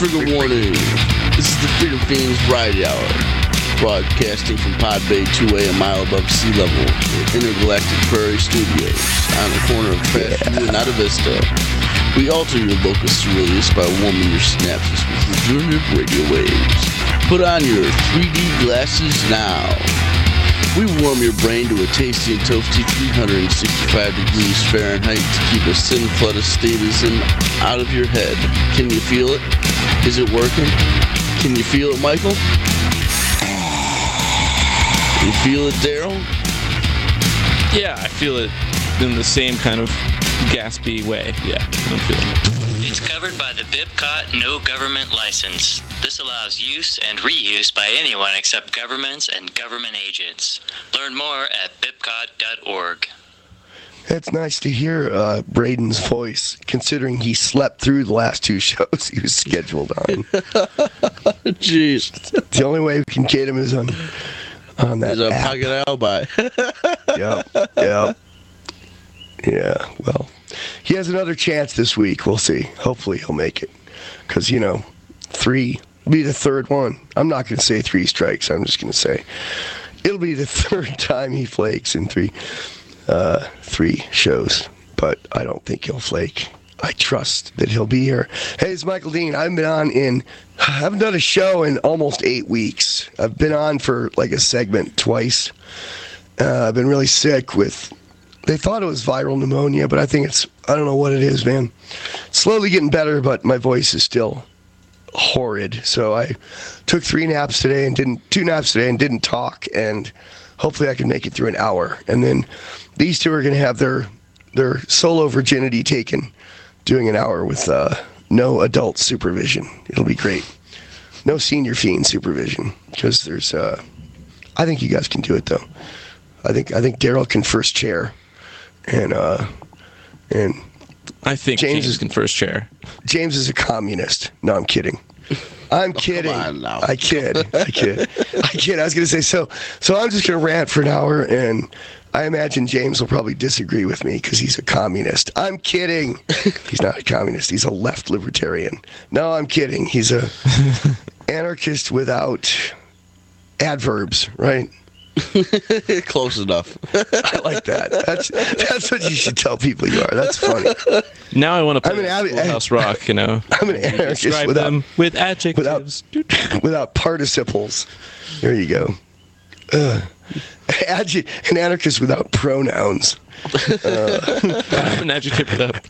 Trigger warning. This is the Freedom Fiends Variety Hour, broadcasting from Pod Bay 2A, a mile above sea level, in Intergalactic Prairie Studios, on the corner of Trash View and Alta Vista. We alter your locus ceruleus by warming your synapses with regenerative radio waves. Put on your 3D glasses now. We warm your brain to a tasty and toasty 365 degrees Fahrenheit to keep a sin flood of statism out of your head. Can you feel it? Is it working? Can you feel it, Michael? You feel it, Daryl? Yeah, I feel it in the same kind of gaspy way. Yeah, I'm feeling it. It's covered by the BIPCOT No Government License. This allows use and reuse by anyone except governments and government agents. Learn more at bipcot.org. It's nice to hear Braden's voice, considering he slept through the last two shows he was scheduled on. Jeez. The only way we can get him is on that There's a app. pocket alibi. Yep. Yeah, well, he has another chance this week. We'll see. Hopefully he'll make it. Because, 3 will be the third one. I'm not going to say 3 strikes. I'm just going to say it'll be the third time he flakes in 3 shows. But I don't think he'll flake. I trust that he'll be here. Hey, it's Michael Dean. I haven't done a show in almost 8 weeks. I've been on for like a segment twice. I've been really sick with... They thought it was viral pneumonia, but I don't know what it is, man. It's slowly getting better, but my voice is still horrid. So I took 2 naps today and didn't talk, and hopefully I can make it through an hour. And then these two are going to have their solo virginity taken, doing an hour with no adult supervision. It'll be great. No senior fiend supervision, because there's I think you guys can do it, though. I think Daryl can first chair. And I think James can first chair. James is a communist. No, I'm kidding. I'm kidding. Come on now. I kid. I was going to say, so I'm just going to rant for an hour, and I imagine James will probably disagree with me because he's a communist. I'm kidding. He's not a communist. He's a left libertarian. No, I'm kidding. He's a anarchist without adverbs, right? Close enough. I like that. That's what you should tell people you are. That's funny. Now I want to play Schoolhouse Rock, I'm an anarchist Describe them with adjectives. Without participles. There you go. An anarchist without pronouns. I'm an adjective without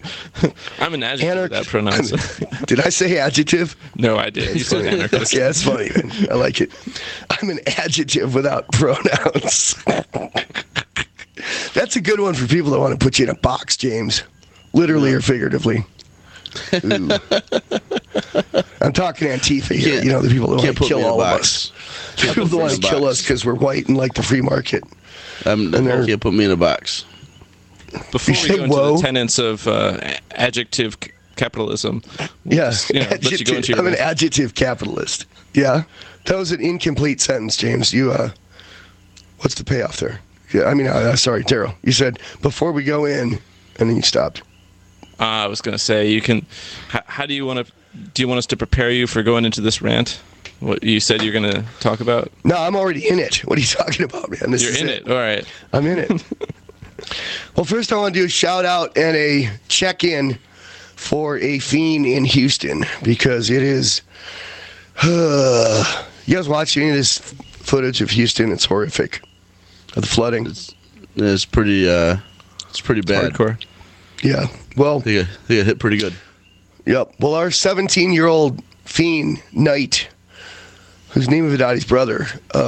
pronouns. Did I say adjective? No, I did. You said anarchist. Yeah, that's funny, man. I like it. I'm an adjective without pronouns. That's a good one for people that want to put you in a box, James. Literally or figuratively. Ooh. I'm talking Antifa here. The people that want to kill all of us. People that want to kill us because we're white and like the free market. You can't put me in a box. Before we go into the tenets of adjective capitalism, yes, let you go into I'm an adjective capitalist. Yeah, that was an incomplete sentence, James. You, what's the payoff there? Yeah, sorry, Daryl. You said before we go in, and then you stopped. I was going to say you can. How do you want to? Do you want us to prepare you for going into this rant? What you said you're going to talk about? No, I'm already in it. What are you talking about, man? You're in it. All right. I'm in it. Well, first I want to do a shout out and a check-in for a fiend in Houston, because it is... you guys watch any of this footage of Houston? It's horrific. Of the flooding. It's pretty bad. Hardcore. Yeah. Well... They got hit pretty good. Yep. Well, our 17-year-old fiend, Knight, who's Nima Vidadi's brother,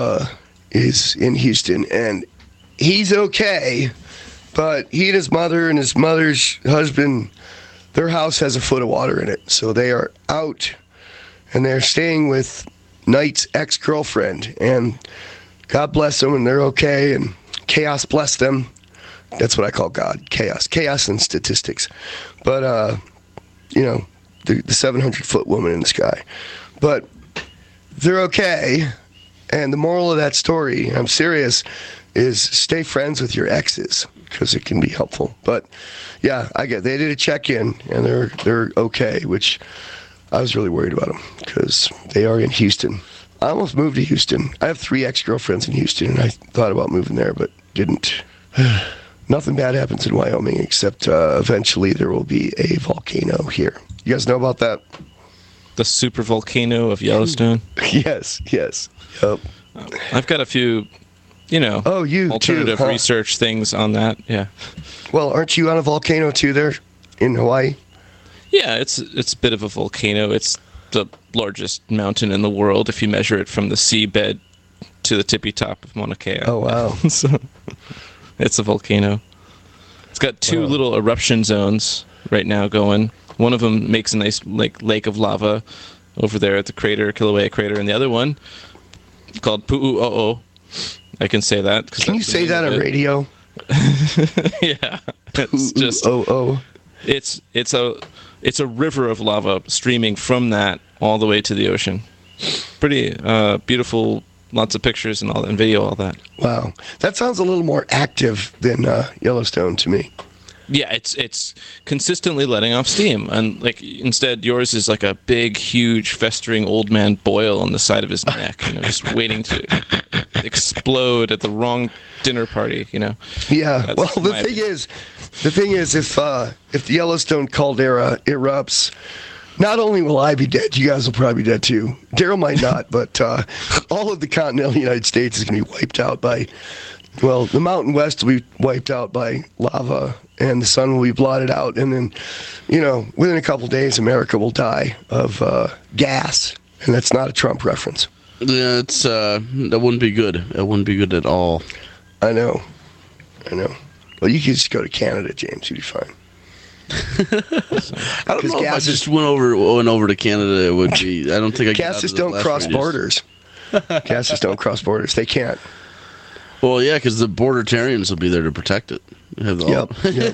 is in Houston, and he's okay, but he and his mother and his mother's husband, their house has a foot of water in it, so they are out, and they're staying with Knight's ex-girlfriend, and God bless them, and they're okay, and chaos bless them. That's what I call God, chaos and statistics. But, the 700-foot woman in the sky. But they're okay, and the moral of that story, I'm serious, is stay friends with your exes, because it can be helpful. But yeah, they did a check-in, and they're okay, which I was really worried about them because they are in Houston. I almost moved to Houston. I have 3 ex-girlfriends in Houston, and I thought about moving there, but didn't. Nothing bad happens in Wyoming except eventually there will be a volcano here. You guys know about that? The super volcano of Yellowstone. Yes. Yep. I've got a few, alternative too, huh? research things on that. Yeah. Well, aren't you on a volcano too there in Hawaii? Yeah, it's a bit of a volcano. It's the largest mountain in the world if you measure it from the seabed to the tippy top of Mauna Kea. Oh, wow. So, it's a volcano. It's got 2 little eruption zones right now going. One of them makes a nice lake of lava over there at the crater, Kilauea crater, and the other one called Pu'u'o'o. I can say that. Can you say that on radio? Yeah. It's just It's a river of lava streaming from that all the way to the ocean. Pretty beautiful, lots of pictures and video, all that. Wow. That sounds a little more active than Yellowstone to me. Yeah, it's consistently letting off steam, and instead yours is like a big, huge, festering old man boil on the side of his neck, just waiting to explode at the wrong dinner party. Yeah. That's well, the thing is, if the Yellowstone caldera erupts, not only will I be dead, you guys will probably be dead too. Daryl might not, but all of the continental United States is going to be wiped out by. Well, the Mountain West will be wiped out by lava, and the sun will be blotted out, and then, within a couple days, America will die of gas, and that's not a Trump reference. Yeah, that wouldn't be good. It wouldn't be good at all. I know. Well, you could just go to Canada, James. You'd be fine. I don't know if I just went over to Canada. It would be. I don't think I. Gases don't cross borders. Gases don't cross borders. They can't. Well, yeah, because the bordertarians will be there to protect it. Yep.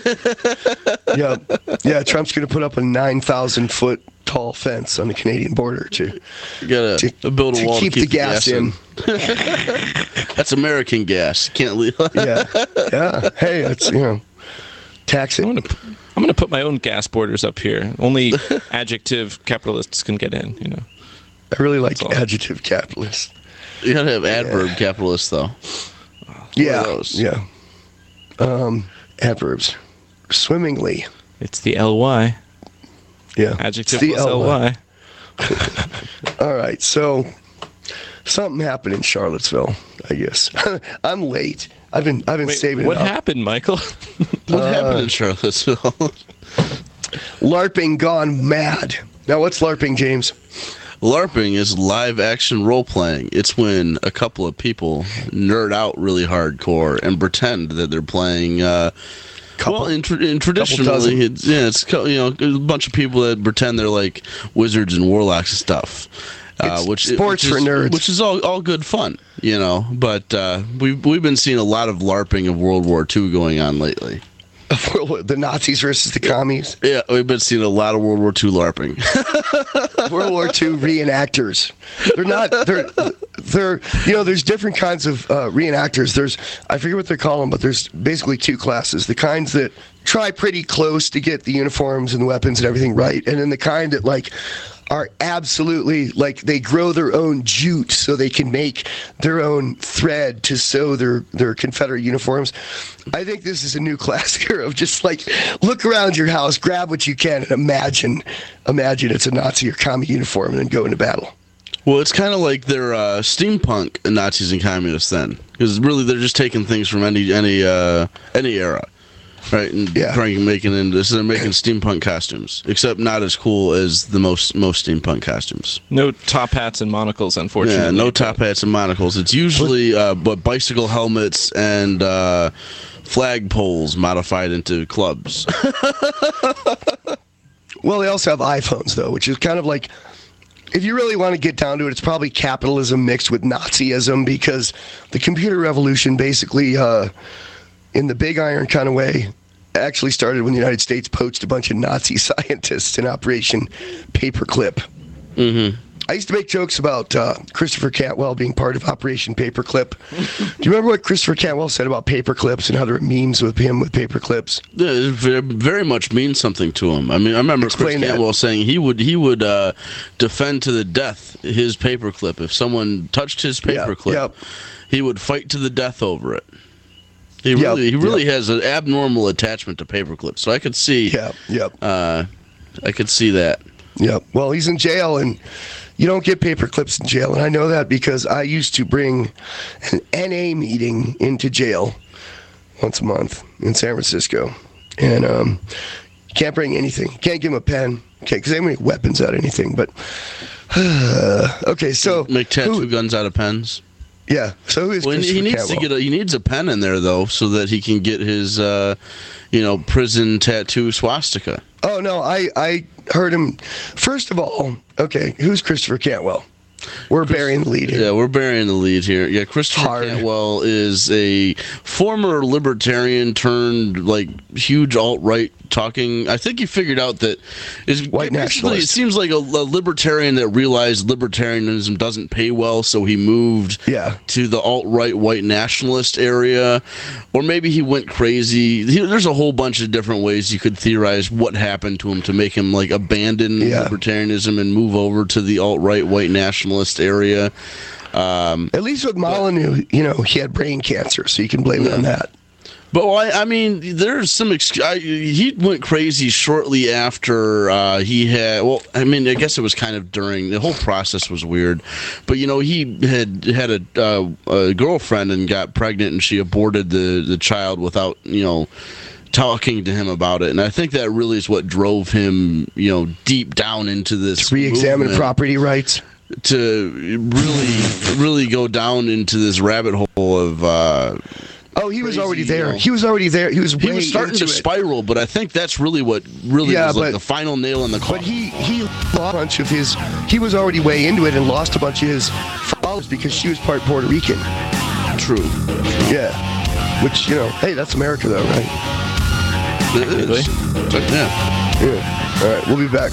Yeah, Trump's going to put up a 9,000-foot tall fence on the Canadian border to build a wall keep the gas in. That's American gas. Can't leave. Yeah. Hey, that's tax it. I'm gonna put my own gas borders up here. Only adjective capitalists can get in. I really like adjective capitalists. You gotta have adverb capitalists though. Yeah. Adverbs. Swimmingly. It's the ly. Yeah. Adjective plus ly. All right. So something happened in Charlottesville, I guess. I'm late. I've been saving what it up. happened, Michael? What happened in Charlottesville? LARPing gone mad. Now, what's LARPing, James? LARPing is live action role playing. It's when a couple of people nerd out really hardcore and pretend that they're playing. Traditionally, it's a bunch of people that pretend they're like wizards and warlocks and stuff. Which for nerds, which is all good fun, But we've been seeing a lot of LARPing of World War II going on lately. The Nazis versus the commies. Yeah, we've been seeing a lot of World War II LARPing. World War II reenactors. They're not. They're. There's different kinds of reenactors. I forget what they call them, but there's basically 2 classes. The kinds that try pretty close to get the uniforms and the weapons and everything right, and then the kind that are absolutely they grow their own jute so they can make their own thread to sew their Confederate uniforms. I think this is a new class here of just look around your house, grab what you can, and imagine it's a Nazi or commie uniform, and then go into battle. Well, it's kind of like they're steampunk Nazis and communists then, because really they're just taking things from any era. Right, and making steampunk costumes, except not as cool as the most steampunk costumes. No top hats and monocles, unfortunately. Yeah, no top hats and monocles. It's usually bicycle helmets and flag poles modified into clubs. Well, they also have iPhones, though, which is kind of like, if you really want to get down to it, it's probably capitalism mixed with Nazism, because the computer revolution basically... in the big iron kind of way, actually started when the United States poached a bunch of Nazi scientists in Operation Paperclip. Mm-hmm. I used to make jokes about Christopher Cantwell being part of Operation Paperclip. Do you remember what Christopher Cantwell said about paperclips and how there were memes with him with paperclips? Yeah, it very much means something to him. I mean, I remember Chris Cantwell saying he would defend to the death his paperclip. If someone touched his paperclip, he would fight to the death over it. He really has an abnormal attachment to paperclips. So I could see. I could see that. Yep. Well, he's in jail, and you don't get paper clips in jail, and I know that because I used to bring an NA meeting into jail once a month in San Francisco, and you can't bring anything. You can't give him a pen, because they don't make weapons out of anything. But okay, so make tattoo guns out of pens. Yeah. So who is he needs Cantwell? he needs a pen in there though, so that he can get his prison tattoo swastika. Oh no, I heard him. First of all, okay, who's Christopher Cantwell? We're burying the lead here. Yeah, we're burying the lead here. Yeah, Christopher Cantwell is a former libertarian turned huge alt-right talking. I think he figured out that white nationalist. It seems like a libertarian that realized libertarianism doesn't pay well, so he moved to the alt-right white nationalist area, or maybe he went crazy. There's a whole bunch of different ways you could theorize what happened to him to make him abandon libertarianism and move over to the alt-right white nationalist area. At least with Molyneux, he had brain cancer, so you can blame it on that. But I mean, there's some. He went crazy shortly after he had. Well, I mean, I guess it was kind of during the whole process was weird. But he had a girlfriend and got pregnant, and she aborted the child without talking to him about it. And I think that really is what drove him deep down into this to re-examine property rights. To really go down into this rabbit hole of. He was already there. He was already there. He was starting to spiral, but I think that's really what was the final nail in the coffin. But he lost a bunch of his. He was already way into it and lost a bunch of his followers because she was part Puerto Rican. True. Yeah. Which hey, that's America though, right? It is. Yeah. All right, we'll be back.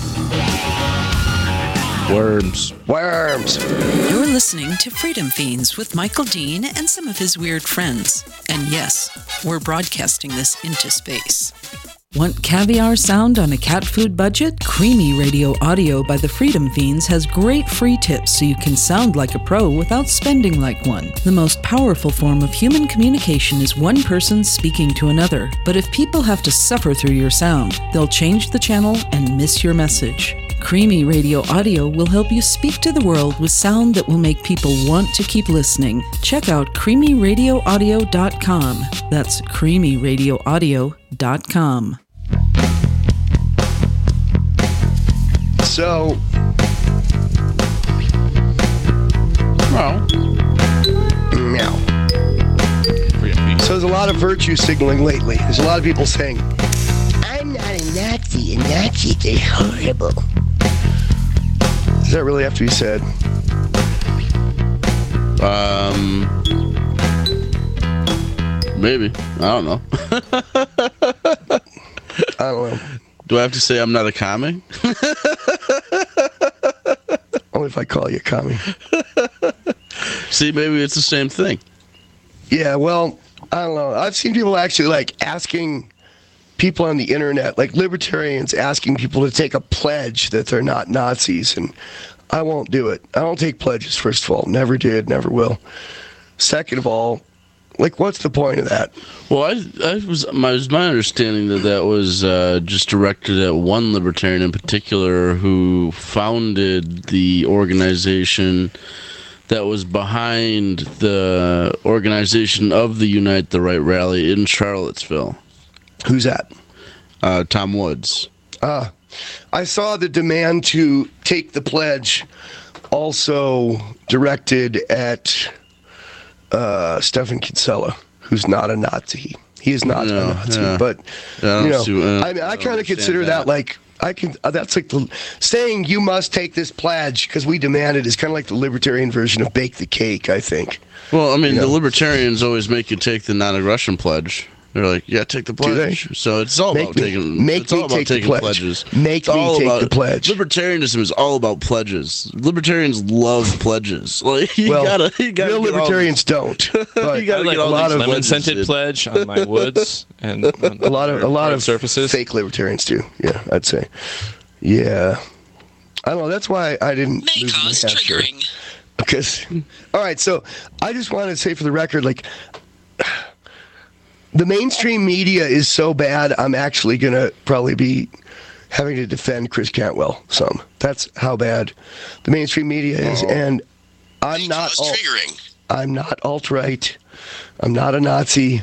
Worms. You're listening to Freedom Fiends with Michael Dean and some of his weird friends. And yes, we're broadcasting this into space. Want caviar sound on a cat food budget? Creamy Radio Audio by the Freedom Fiends has great free tips so you can sound like a pro without spending like one. The most powerful form of human communication is one person speaking to another. But if people have to suffer through your sound, they'll change the channel and miss your message. Creamy Radio Audio will help you speak to the world with sound that will make people want to keep listening. Check out creamyradioaudio.com. That's creamyradioaudio.com. So, so there's a lot of virtue signaling lately. There's a lot of people saying, I'm not a Nazi, and Nazis are horrible. Does that really have to be said? Maybe. I don't know. I don't know. Do I have to say I'm not a commie? Only if I call you a commie. See, maybe it's the same thing. Yeah, well, I don't know. I've seen people actually asking people on the internet, libertarians asking people to take a pledge that they're not Nazis, and I won't do it. I don't take pledges, first of all. Never did, never will. Second of all, what's the point of that? Well, it was my understanding that was just directed at one libertarian in particular who founded the organization that was behind the organization of the Unite the Right rally in Charlottesville. Who's that? Tom Woods. I saw the demand to take the pledge also directed at Stefan Kinsella, who's not a Nazi. He is not a Nazi, but I kind of consider that that's the saying you must take this pledge because we demand it is kind of like the libertarian version of bake the cake, I think. Well, I mean, the libertarians always make you take the non-aggression pledge. They're like, yeah, take the Do they? pledge. So it's all about taking pledges. Make me take the pledge. Libertarianism is all about pledges. Libertarians love pledges. Like you gotta real libertarians don't. But you gotta like get all a these lemon pledges, scented dude. pledge on my woods, and a lot of surfaces. fake libertarians do. Yeah, I'd say. Yeah, I don't know. That's why I didn't. May lose cause New Hampshire. triggering. Because, all right, so I just want to say for the record, like, the mainstream media is so bad, I'm actually going to probably be having to defend Chris Cantwell some. That's how bad the mainstream media is. And I'm not triggering. I'm not alt-right. I'm not a Nazi.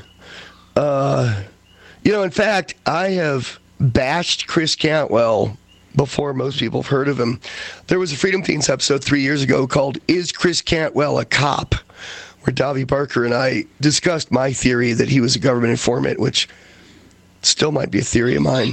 In fact, I have bashed Chris Cantwell before most people have heard of him. There was a Freedom Fiends episode 3 years ago called Is Chris Cantwell a Cop? Where Davi Barker and I discussed my theory that he was a government informant, which still might be a theory of mine.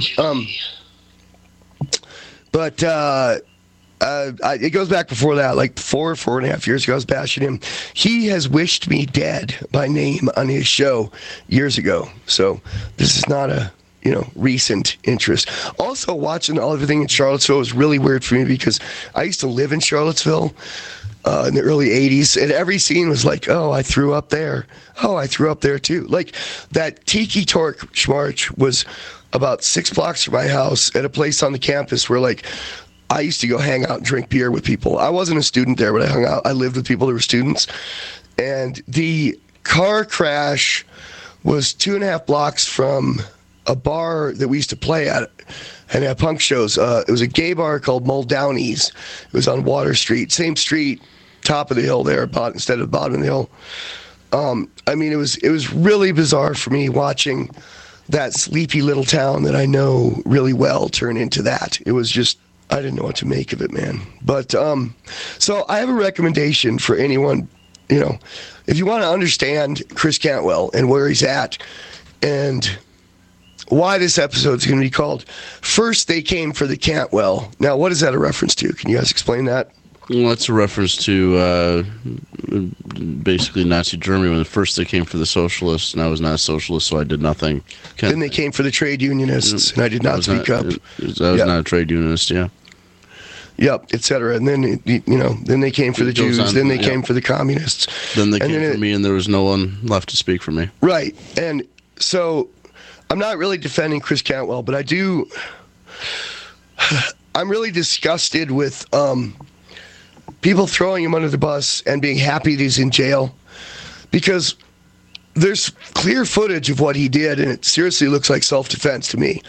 But it goes back before that, like 4.5 years ago, I was bashing him. He has wished me dead by name on his show years ago. So this is not a recent interest. Also, watching everything in Charlottesville was really weird for me because I used to live in Charlottesville in the early 80s, and every scene was like, oh, I threw up there. Oh, I threw up there too. Like that Tiki Torch Schmarch was about 6 blocks from my house at a place on the campus where like I used to go hang out and drink beer with people. I wasn't a student there, but I hung out. I lived with people that were students. And the car crash was 2.5 blocks from a bar that we used to play at and have punk shows. It was a gay bar called Muldowney's. It was on Water Street, same street, top of the hill there, instead of bottom of the hill. It was really bizarre for me watching that sleepy little town that I know really well turn into that. It was just, I didn't know what to make of it, man. But so I have a recommendation for anyone, if you want to understand Chris Cantwell and where he's at and why this episode is going to be called First They Came for the Cantwell. Now, what is that a reference to? Can you guys explain that? Well, that's a reference to basically Nazi Germany when first they came for the socialists, and I was not a socialist, so I did nothing. Then they came for the trade unionists, and I did not speak up. I was not a trade unionist, yeah. Yep, etc. And then, then they came for the Jews, then they came for the communists. Then they came for me, and there was no one left to speak for me. Right, and so I'm not really defending Chris Cantwell, but I'm really disgusted with people throwing him under the bus and being happy that he's in jail, because there's clear footage of what he did, and it seriously looks like self-defense to me.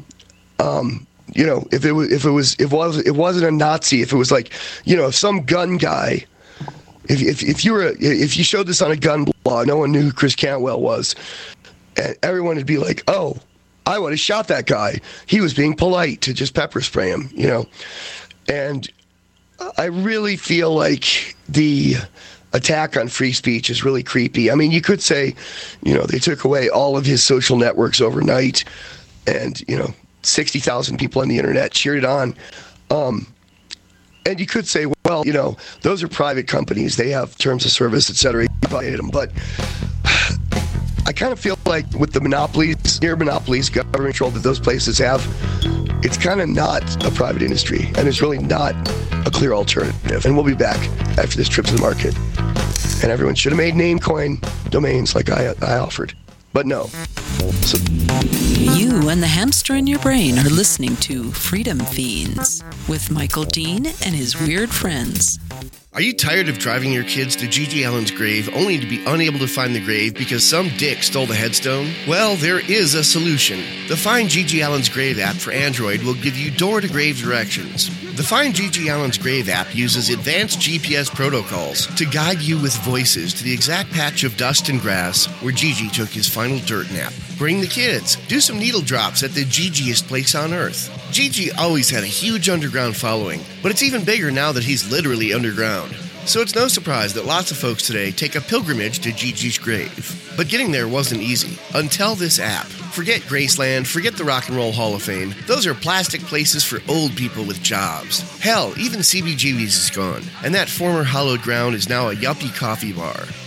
If it wasn't a Nazi, if it was like, if some gun guy, if you showed this on a gun blog, no one knew who Chris Cantwell was, and everyone would be like, oh, I would have shot that guy. He was being polite to just pepper spray him, And I really feel like the attack on free speech is really creepy. I mean, you could say, they took away all of his social networks overnight, and, 60,000 people on the internet cheered it on. And you could say, well, those are private companies. They have terms of service, et cetera. You violated them. But I kind of feel like with the monopolies, near monopolies, government control that those places have, it's kind of not a private industry, and it's really not a clear alternative. And we'll be back after this trip to the market. And everyone should have made Namecoin domains like I offered. But no. So, you and the hamster in your brain are listening to Freedom Fiends with Michael Dean and his weird friends. Are you tired of driving your kids to Gigi Allen's grave only to be unable to find the grave because some dick stole the headstone? Well, there is a solution. The Find Gigi Allen's Grave app for Android will give you door-to-grave directions. The Find Gigi Allen's Grave app uses advanced GPS protocols to guide you with voices to the exact patch of dust and grass where Gigi took his final dirt nap. Bring the kids. Do some needle drops at the Gigiest place on earth. Gigi always had a huge underground following, but it's even bigger now that he's literally underground. So it's no surprise that lots of folks today take a pilgrimage to Gigi's grave. But getting there wasn't easy, until this app. Forget Graceland, forget the Rock and Roll Hall of Fame. Those are plastic places for old people with jobs. Hell, even CBGB's is gone, and that former hallowed ground is now a yuppie coffee bar.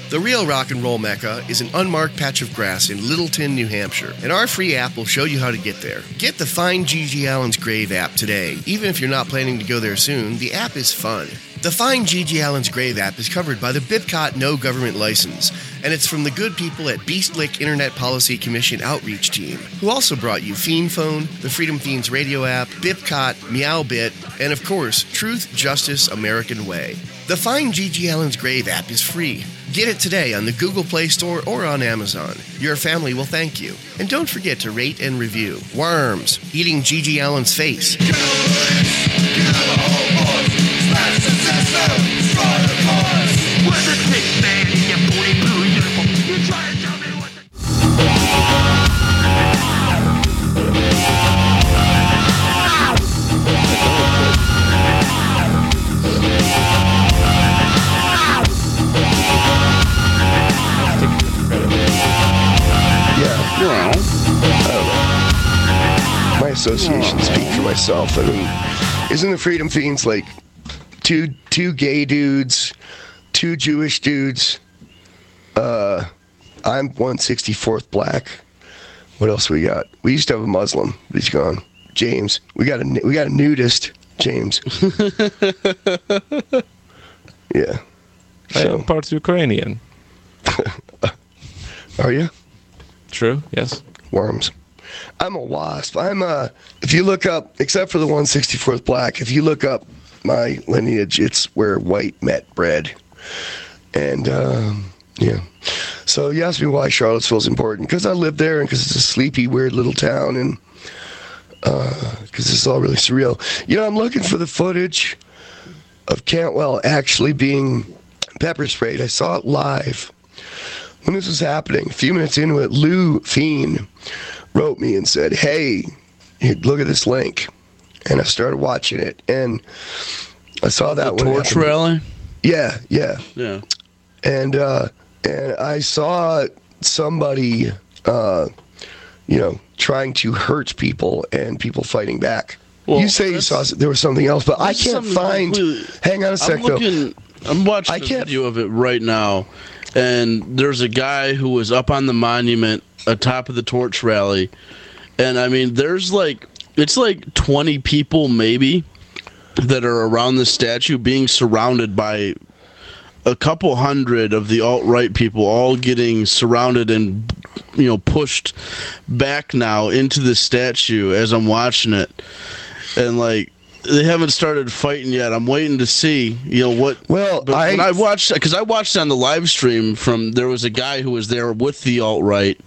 The real rock and roll mecca is an unmarked patch of grass in Littleton, New Hampshire, and our free app will show you how to get there. Get the Find G.G. Allen's Grave app today. Even if you're not planning to go there soon, the app is fun. The Find G.G. Allen's Grave app is covered by the BIPCOT No Government License, and it's from the good people at Beast Lick Internet Policy Commission Outreach Team, who also brought you Fiend Phone, the Freedom Fiends radio app, BIPCOT, Meowbit, and of course, Truth, Justice, American Way. The Find G.G. Allen's Grave app is free. Get it today on the Google Play Store or on Amazon. Your family will thank you. And don't forget to rate and review. Worms, eating G.G. Allen's face. My associations speak for myself. I mean, isn't the Freedom Fiends like two gay dudes, two Jewish dudes? I'm 1/64th black. What else we got? We used to have a Muslim, but he's gone. James. We got a nudist. James. Yeah. I am part Ukrainian. Are you? True, yes. Worms. I'm a wasp. If you look up, except for the 1/64th black, if you look up my lineage, it's where white met bread. And, yeah. So you asked me why Charlottesville's important. Because I live there and because it's a sleepy, weird little town. And because it's all really surreal. You know, I'm looking for the footage of Cantwell actually being pepper sprayed. I saw it live. When this was happening, a few minutes into it, Lou Fiend wrote me and said, hey, look at this link. And I started watching it. And I saw that one. Torch rally? Yeah. Yeah. And I saw somebody, trying to hurt people and people fighting back. Well, you say you saw there was something else, but I can't find. Hang on a sec, though. I'm watching a video of it right now. And there's a guy who was up on the monument atop of the torch rally. And, I mean, it's like 20 people maybe that are around the statue being surrounded by a couple hundred of the alt-right people all getting surrounded and, pushed back now into the statue as I'm watching it. And, they haven't started fighting yet. I'm waiting to see, what. Well, I watched it on the live stream there was a guy who was there with the alt-right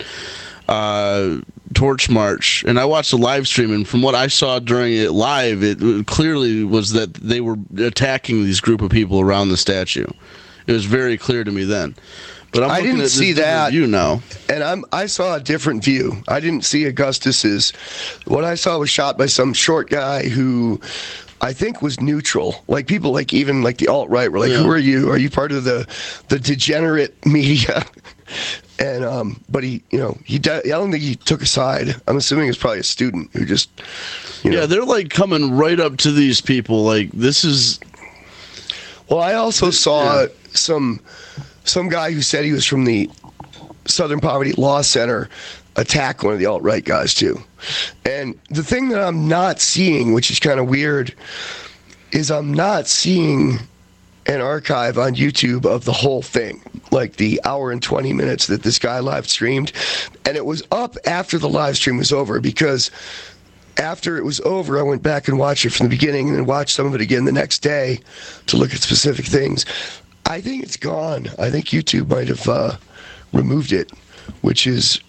torch march, and I watched the live stream, and from what I saw during it live, it clearly was that they were attacking these group of people around the statue. It was very clear to me then. But I didn't see that view now, and I saw a different view. I didn't see Augustus's. What I saw was shot by some short guy who I think was neutral. Like people, even the alt-right were like, "Who are you? Are you part of the degenerate media?" And but I don't think he took a side. I'm assuming it's probably a student who just, Yeah, they're coming right up to these people. This is. Well, I also saw some guy who said he was from the Southern Poverty Law Center attack one of the alt-right guys too. And the thing that I'm not seeing, which is kind of weird, is I'm not seeing an archive on YouTube of the whole thing, like the hour and 20 minutes that this guy live streamed. And it was up after the live stream was over, because after it was over, I went back and watched it from the beginning and then watched some of it again the next day to look at specific things. I think it's gone. I think YouTube might have removed it, which is,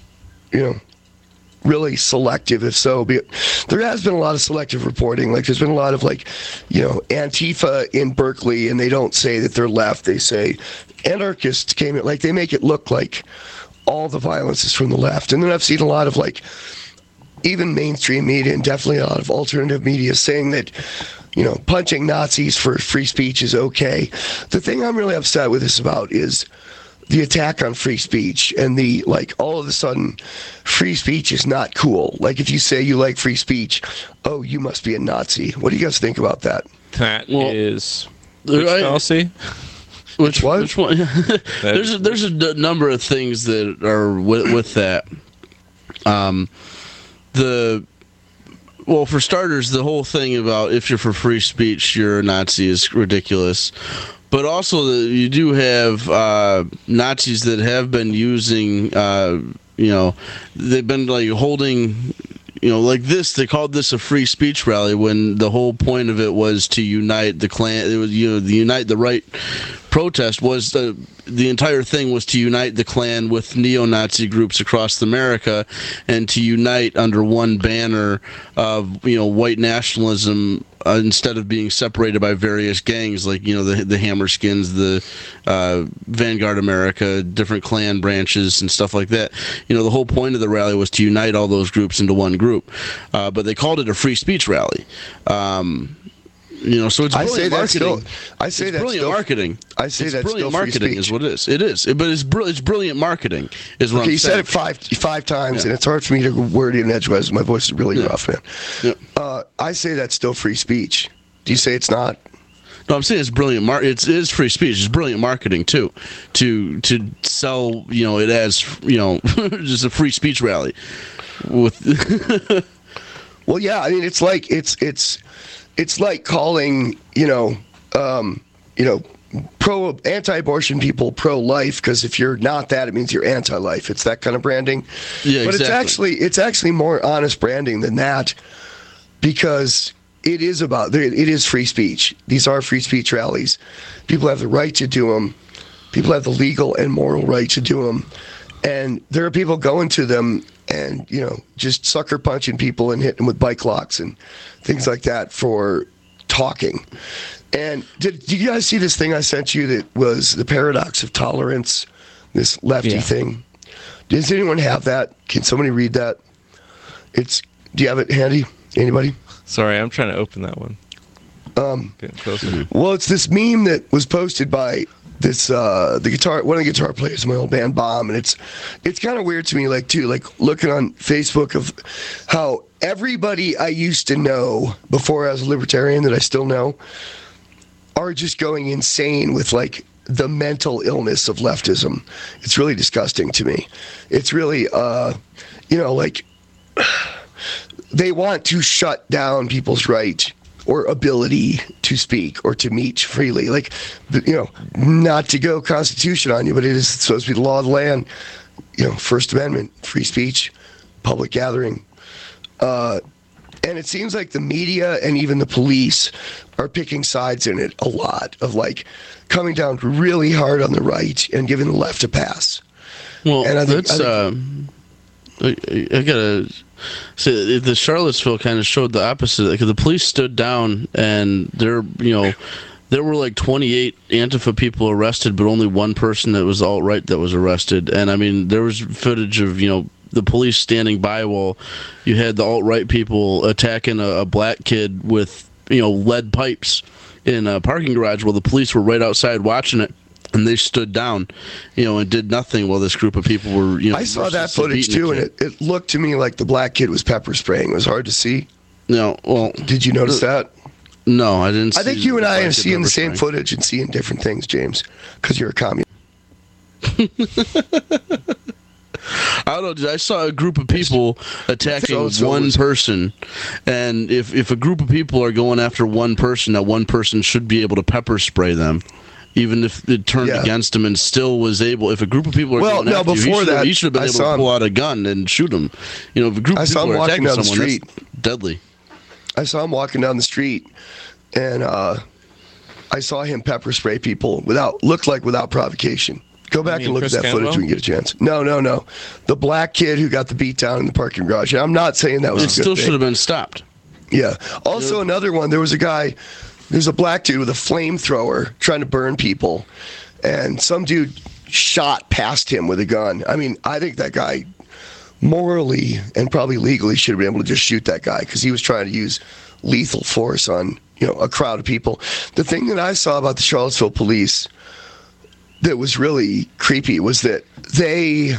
really selective, if so. There has been a lot of selective reporting. There's been a lot of, Antifa in Berkeley, and they don't say that they're left. They say anarchists came in. They make it look like all the violence is from the left. And then I've seen a lot of, even mainstream media and definitely a lot of alternative media saying that, punching Nazis for free speech is okay. The thing I'm really upset with this about is the attack on free speech and the, all of a sudden, free speech is not cool. If you say you like free speech, oh, you must be a Nazi. What do you guys think about that? That is fallacy. Which one? there's a number of things that are with that. Well, for starters, the whole thing about if you're for free speech, you're a Nazi is ridiculous. But also, you do have Nazis that have been using, they've been like holding, like this. They called this a free speech rally when the whole point of it was to unite the Klan. It was, the unite the right protest was the entire thing was to unite the Klan with neo-Nazi groups across America and to unite under one banner of white nationalism instead of being separated by various gangs like the Hammerskins, the Vanguard America, different Klan branches and stuff like that. The whole point of the rally was to unite all those groups into one group, but they called it a free speech rally. So it's brilliant marketing. I say that's brilliant marketing. I say it's that's brilliant still marketing is what it is. It is, but it's brilliant marketing is what I'm saying. You said it five times, and it's hard for me to word it in edgewise. My voice is really rough, man. Yeah. I say that's still free speech. Do you say it's not? No, I'm saying it's brilliant. It is free speech. It's brilliant marketing too, to sell it as just a free speech rally. With well, yeah, I mean it's like calling anti-abortion people pro-life, because if you're not that, it means you're anti-life. It's that kind of branding. Yeah, but exactly. it's actually more honest branding than that, because it is free speech. These are free speech rallies. People have the right to do them. People have the legal and moral right to do them. And there are people going to them and, just sucker punching people and hitting them with bike locks and things like that for talking. And did you guys see this thing I sent you that was the paradox of tolerance, this lefty thing? Does anyone have that? Can somebody read that? Do you have it handy? Anybody? Sorry, I'm trying to open that one. Getting closer. Well, it's this meme that was posted by this one of the guitar players in my old band, Bomb, and it's kind of weird to me, like looking on Facebook of how everybody I used to know before I was a libertarian that I still know are just going insane with like the mental illness of leftism. It's really disgusting to me. It's really they want to shut down people's right or ability to speak or to meet freely. Like, not to go Constitution on you, but it is supposed to be the law of the land. First Amendment, free speech, public gathering. And it seems like the media and even the police are picking sides in it a lot, of like coming down really hard on the right and giving the left a pass. Well, and I gotta say, the Charlottesville kind of showed the opposite, because the police stood down and there were like 28 Antifa people arrested, but only one person that was alt-right that was arrested. And I mean, there was footage of the police standing by while you had the alt-right people attacking a black kid with lead pipes in a parking garage while the police were right outside watching it. And they stood down, and did nothing while this group of people were, I saw that footage too, and it looked to me like the black kid was pepper spraying. It was hard to see. No, well, did you notice that? No, I didn't. I think you and I are seeing the same footage and seeing different things, James, because you're a communist. I don't know. I saw a group of people attacking one person, and if a group of people are going after one person, that one person should be able to pepper spray them. Even if it turned against him and still was able, if a group of people are going after you, he should have been able to pull out a gun and shoot him. If a group of people are attacking someone, that's deadly. I saw him walking down the street, and I saw him pepper spray people without provocation. Go back and look at that footage when you get a chance. No. The black kid who got the beat down in the parking garage. And I'm not saying that was a good thing. It still should have been stopped. Yeah. Also, another one, there was a black dude with a flamethrower trying to burn people, and some dude shot past him with a gun. I mean, I think that guy morally and probably legally should have been able to just shoot that guy, because he was trying to use lethal force on a crowd of people. The thing that I saw about the Charlottesville police that was really creepy was that they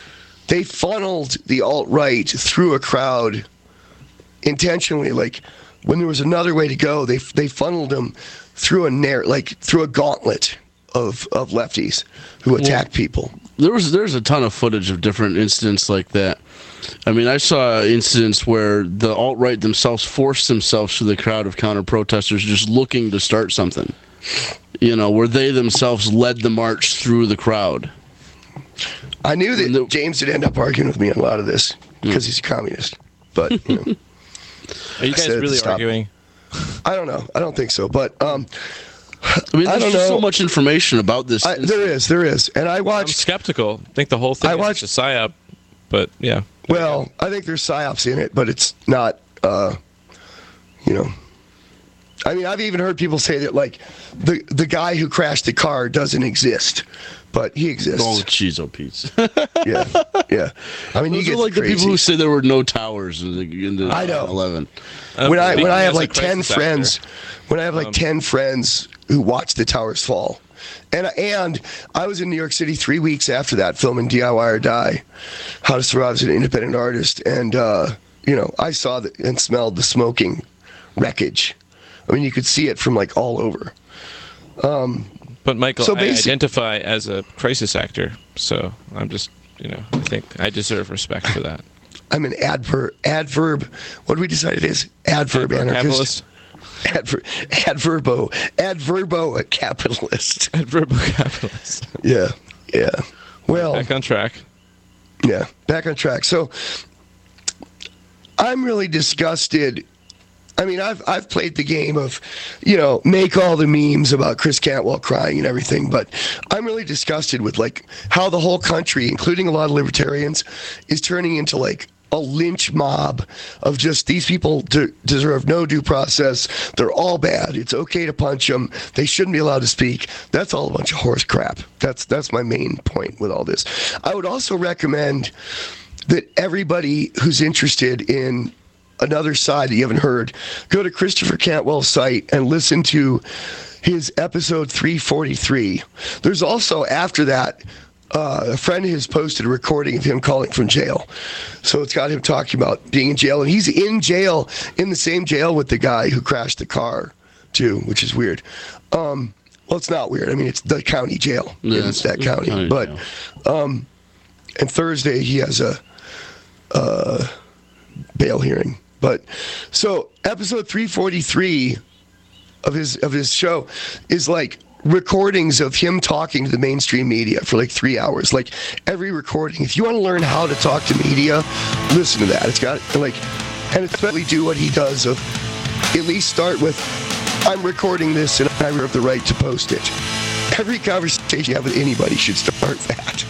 funneled the alt-right through a crowd intentionally, like when there was another way to go, they funneled them through through a gauntlet of lefties who attack people. There's a ton of footage of different incidents like that. I mean, I saw incidents where the alt-right themselves forced themselves through the crowd of counter-protesters just looking to start something. Where they themselves led the march through the crowd. I knew that James would end up arguing with me on a lot of this because he's a communist. But, Are you guys really arguing? I don't know. I don't think so. But, there's just so much information about this. There is. And I watched... I'm skeptical. I think the whole thing is just a psyop. But, yeah. Well, I think there's psyops in it, but it's not, I mean, I've even heard people say that, like, the guy who crashed the car doesn't exist, but he exists. Oh, jeez, Pete's. Yeah. I mean, those are like crazy. The people who say there were no towers in the I know. 11. When I have like 10 friends, when I have like 10 friends who watch the towers fall, and I was in New York City 3 weeks after that filming DIY or Die, How to Survive as an Independent Artist, and I saw and smelled the smoking wreckage. I mean, you could see it from like all over. But Michael, I identify as a crisis actor, so I'm just, I think I deserve respect for that. I'm an adverb. What do we decide it is? Adverb anarchist. Adverbo capitalist. Adverbo capitalist. Yeah. Well, back on track. Yeah, back on track. So I'm really disgusted. I mean, I've played the game of, make all the memes about Chris Cantwell crying and everything, but I'm really disgusted with like how the whole country, including a lot of libertarians, is turning into like a lynch mob of just these people deserve no due process. They're all bad. It's okay to punch them. They shouldn't be allowed to speak. That's all a bunch of horse crap. That's my main point with all this. I would also recommend that everybody who's interested in another side that you haven't heard, go to Christopher Cantwell's site and listen to his episode 343. There's also, after that, a friend of his posted a recording of him calling from jail. So it's got him talking about being in jail. And he's in jail, in the same jail with the guy who crashed the car, too, which is weird. Well, it's not weird. I mean, it's the county jail. Yeah, it's that county. But, and Thursday he has a bail hearing. But so episode 343 of his show is like recordings of him talking to the mainstream media for like 3 hours. Like every recording. If you want to learn how to talk to media, listen to that. It's got like, and especially do what he does of at least start with, I'm recording this and I reserve the right to post it. Every conversation you have with anybody should start that.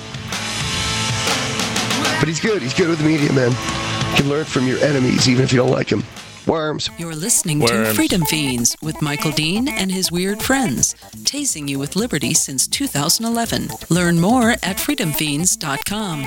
But he's good. He's good with the media, man. You can learn from your enemies, even if you don't like them. Worms. You're listening to Freedom Fiends with Michael Dean and his weird friends, tasing you with liberty since 2011. Learn more at freedomfiends.com.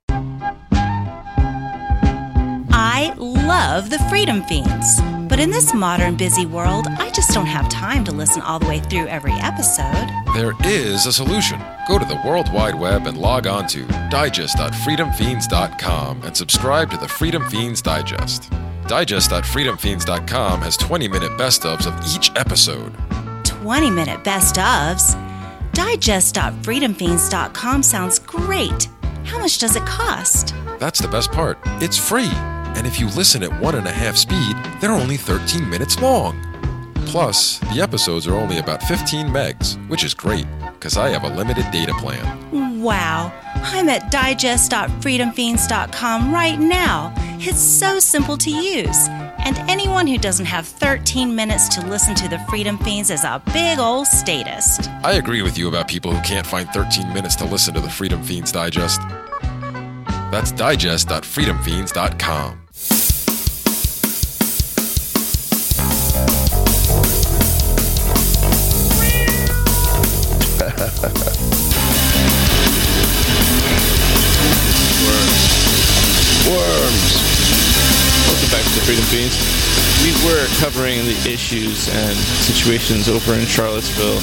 I love the Freedom Fiends, but in this modern busy world, I just don't have time to listen all the way through every episode. There is a solution. Go to the World Wide Web and log on to digest.freedomfiends.com and subscribe to the Freedom Fiends Digest. Digest.freedomfiends.com has 20-minute best-ofs of each episode. 20-minute best-ofs? Digest.freedomfiends.com sounds great. How much does it cost? That's the best part. It's free. And if you listen at 1.5 speed, they're only 13 minutes long. Plus, the episodes are only about 15 megs, which is great, because I have a limited data plan. Wow. I'm at digest.freedomfiends.com right now. It's so simple to use. And anyone who doesn't have 13 minutes to listen to the Freedom Fiends is a big old statist. I agree with you about people who can't find 13 minutes to listen to the Freedom Fiends Digest. That's digest.freedomfiends.com. Worms. Welcome back to the Freedom Fiends. We were covering the issues and situations over in Charlottesville.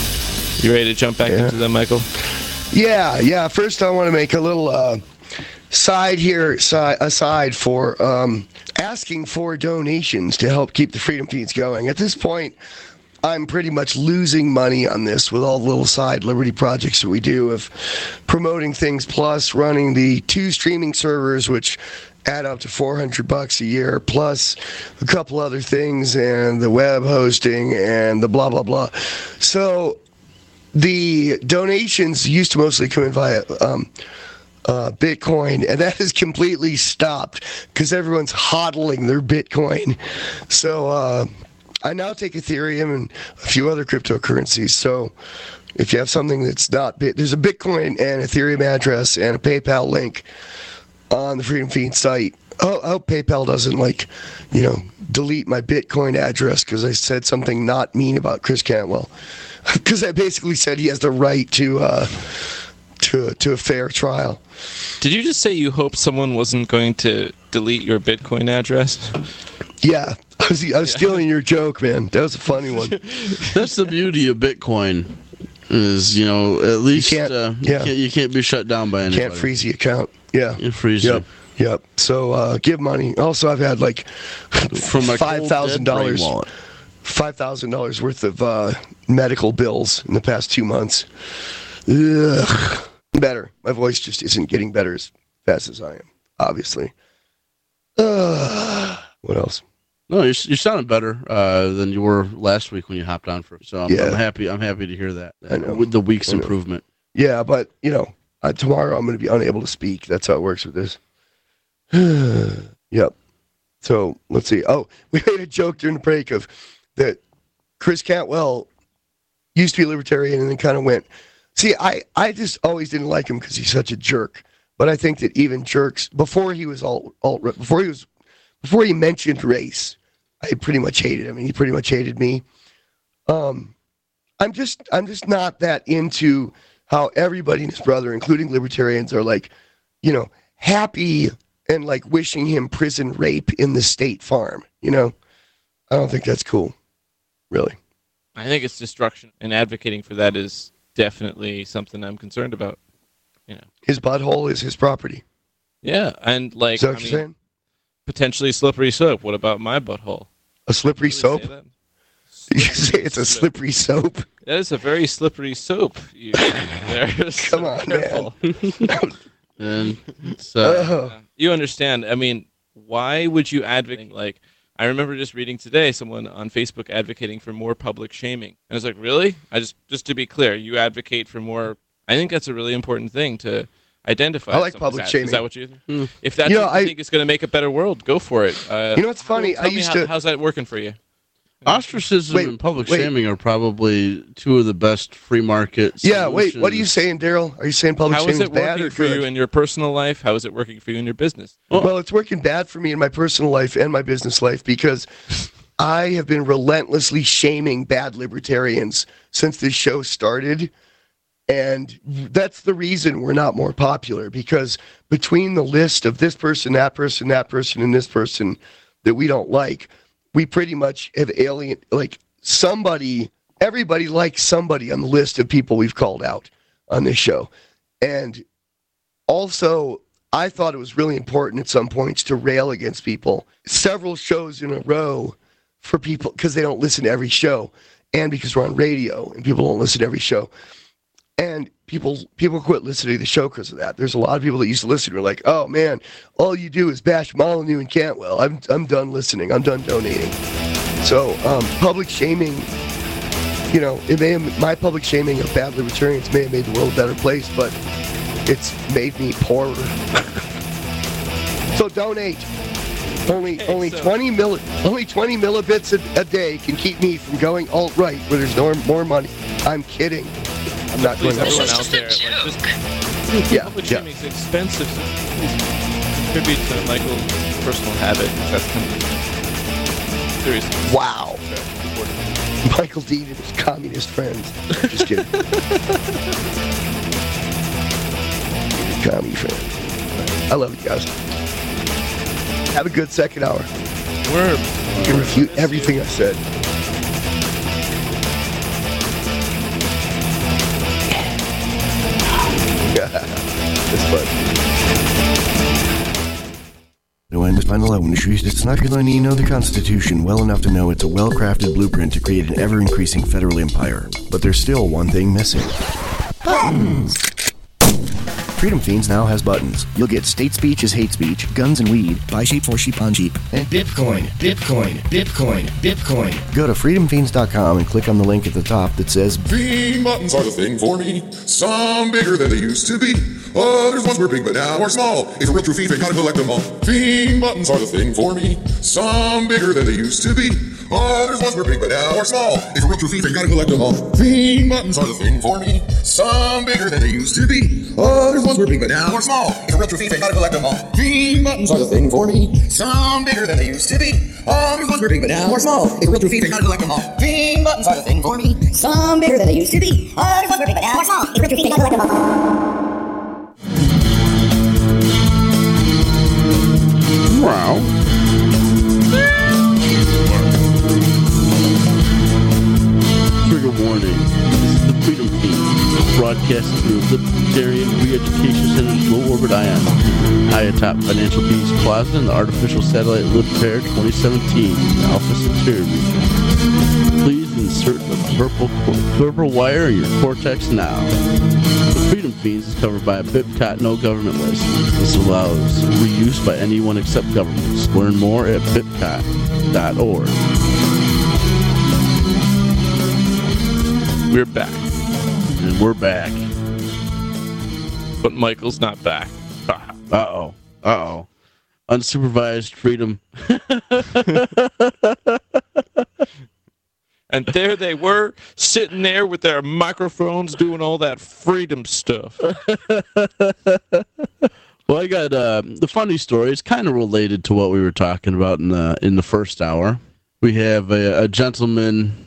You ready to jump back into them, Michael? Yeah. First, I want to make a little aside for asking for donations to help keep the Freedom Feeds going. At this point, I'm pretty much losing money on this with all the little side Liberty projects that we do of promoting things, plus running the 2 streaming servers, which add up to $400 a year, plus a couple other things, and the web hosting and the blah, blah, blah. So the donations used to mostly come in via Bitcoin, and that has completely stopped because everyone's hodling their Bitcoin. So I now take Ethereum and a few other cryptocurrencies. So if you have something that's not there's a Bitcoin and Ethereum address and a PayPal link on the Freedom Feed site. I hope PayPal doesn't delete my Bitcoin address because I said something not mean about Chris Cantwell. Because I basically said he has the right to a fair trial. Did you just say you hope someone wasn't going to delete your Bitcoin address? Yeah, I was stealing your joke, man. That was a funny one. That's the beauty of Bitcoin. Is at least you can't be shut down by anybody. Can't freeze the account. Yeah, you freeze it. Yep. So give money. Also, I've had like from my $5,000. $5,000 worth of medical bills in the past 2 months. Ugh. Better. My voice just isn't getting better as fast as I am, obviously. What else? No, you're sounding better than you were last week when you hopped on for. So I'm happy. I'm happy to hear that. I know. With the week's improvement. Yeah, but tomorrow I'm going to be unable to speak. That's how it works with this. Yep. So let's see. Oh, we made a joke during the break of that Chris Cantwell used to be libertarian and then kind of went. See, I just always didn't like him because he's such a jerk. But I think that even jerks before he was before he mentioned race, I pretty much hated him, and he pretty much hated me. I'm just not that into how everybody and his brother, including libertarians, are happy and wishing him prison rape in the state farm. I don't think that's cool. Really. I think it's destruction, and advocating for that is definitely something I'm concerned about. His butthole is his property. Yeah, and is that what you're saying? Potentially slippery soap. What about my butthole? A slippery soap? You say it's a slippery soap? That is a very slippery soap. Come on, man. And you understand? I mean, why would you advocate? I remember just reading today someone on Facebook advocating for more public shaming. And I was like, really? Just to be clear, you advocate for more. I think that's a really important thing to identify. I like public shaming. Is that what you think? If that's what you think is going to make a better world, go for it. What's funny? How's that working for you? Ostracism and public shaming are probably two of the best free market solutions. Yeah, wait, what are you saying, Daryl? Are you saying public shaming is bad? How is it working for you in your personal life? How is it working for you in your business? Well, it's working bad for me in my personal life and my business life because I have been relentlessly shaming bad libertarians since this show started. And that's the reason we're not more popular, because between the list of this person, that person, that person, and this person that we don't like, we pretty much have everybody likes somebody on the list of people we've called out on this show. And also, I thought it was really important at some points to rail against people several shows in a row for people because they don't listen to every show, and because we're on radio and people don't listen to every show. And people quit listening to the show because of that. There's a lot of people that used to listen who are like, oh man, all you do is bash Molyneux and Cantwell. I'm done listening. I'm done donating. So public shaming, my public shaming of bad libertarians may have made the world a better place, but it's made me poorer. So donate. Only 20 millibits a day can keep me from going alt-right where there's more money. I'm kidding. I'm not going everyone out there. Public shaming is expensive. So contribute to Michael's personal habit. That's seriously. Wow. Michael Dean and his communist friends. Just kidding. Commie friends. I love you guys. Have a good second hour. You can refute everything I said. It's fun. Final Industries, it's not going to know the Constitution well enough to know it's a well-crafted blueprint to create an ever-increasing federal empire. But there's still one thing missing. Buttons! Freedom Fiends now has buttons. You'll get state speech is hate speech, guns and weed, buy sheep for sheep on Jeep, and Bitcoin, Bitcoin, Bitcoin, Bitcoin. Go to freedomfiends.com and click on the link at the top that says Fiend buttons are the thing for me. Some bigger than they used to be. Others once were big but now are small. If a real true fiend, they gotta collect them all. Fiend buttons are the thing for me. Some bigger than they used to be. Others once were big but now are small. If a real true fiend, they gotta collect them all. Fiend buttons are the thing for me. Some bigger than they used to be. Others once were big but now are small. If a real true fiend, they gotta collect them all. Fiend buttons are the thing for me. Some bigger than they used to be. Others once were big but now are small. If a real true fiend, they gotta collect them all. Fiend buttons are the thing for me. Some bigger than they used to be. Others once were big but now are small. If a real true fiend, they gotta collect them all. Wow. Trigger warning. This is the Freedom Fiends, broadcasting through Libertarian Re-Education Center's low-orbit ion, high atop Financial Peace Plaza and the artificial satellite Libpair 2017, Alpha Centauri. Please insert the purple wire in your cortex now. The Freedom Fiends is covered by a BIPCOT no government license. This allows reuse by anyone except governments. Learn more at bipcot.org. We're back. And we're back. But Michael's not back. Uh-oh. Uh-oh. Unsupervised freedom. And there they were, sitting there with their microphones doing all that freedom stuff. Well, I got the funny story. It's kind of related to what we were talking about in the first hour. We have a gentleman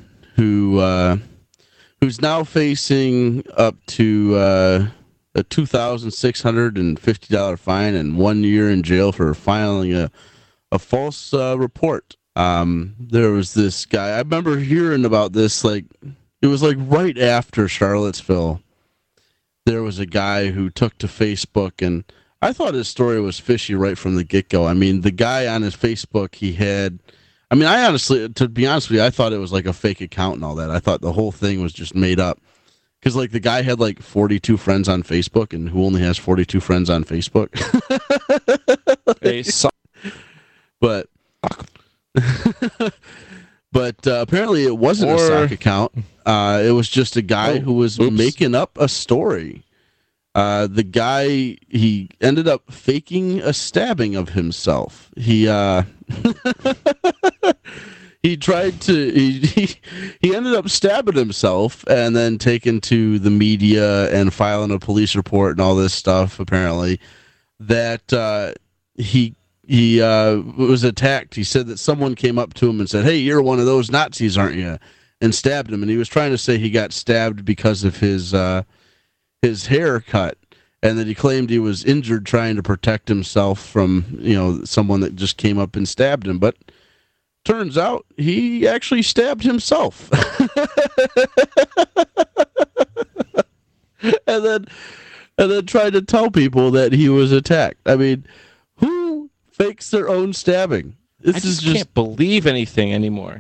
who's now facing up to a $2,650 fine and 1 year in jail for filing a false report. There was this guy, I remember hearing about this, it was right after Charlottesville. There was a guy who took to Facebook, and I thought his story was fishy right from the get-go. I mean, the guy on his Facebook, I honestly, to be honest with you, I thought it was like a fake account and all that. I thought the whole thing was just made up. Because, the guy had, 42 friends on Facebook, and who only has 42 friends on Facebook? But apparently it wasn't a sock account. It was just a guy who was making up a story. The guy, he ended up faking a stabbing of himself. He ended up stabbing himself and then taken to the media and filing a police report and all this stuff, apparently, that he was attacked. He said that someone came up to him and said, "Hey, you're one of those Nazis, aren't you?" and stabbed him. And he was trying to say he got stabbed because of his haircut, and that he claimed he was injured trying to protect himself from, someone that just came up and stabbed him. But turns out he actually stabbed himself. and then tried to tell people that he was attacked. I mean, who fakes their own stabbing? I just can't believe anything anymore,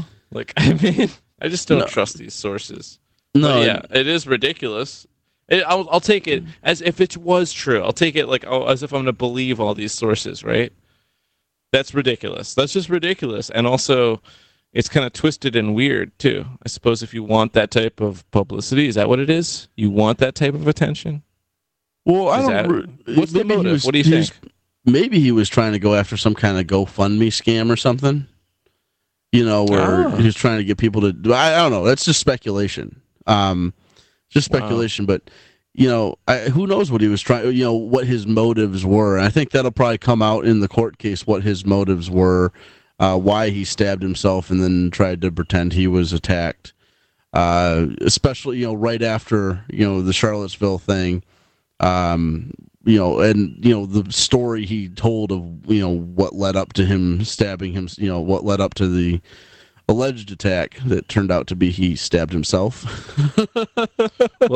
I just don't trust these sources. No, but yeah, it is ridiculous. I'll take it as if it was true. I'll take it as if I'm going to believe all these sources, right? That's ridiculous. That's just ridiculous. And also, it's kind of twisted and weird, too. I suppose if you want that type of publicity, is that what it is? You want that type of attention? Well, what's the motive? What do you think? Maybe he was trying to go after some kind of GoFundMe scam or something. Where he was trying to get people to do. I don't know. That's just speculation. Just speculation. Wow. But, who knows what he was trying, what his motives were. And I think that'll probably come out in the court case, what his motives were, why he stabbed himself and then tried to pretend he was attacked. Especially, right after, the Charlottesville thing. The story he told of, what led up to him stabbing him, what led up to the alleged attack that turned out to be he stabbed himself. Well,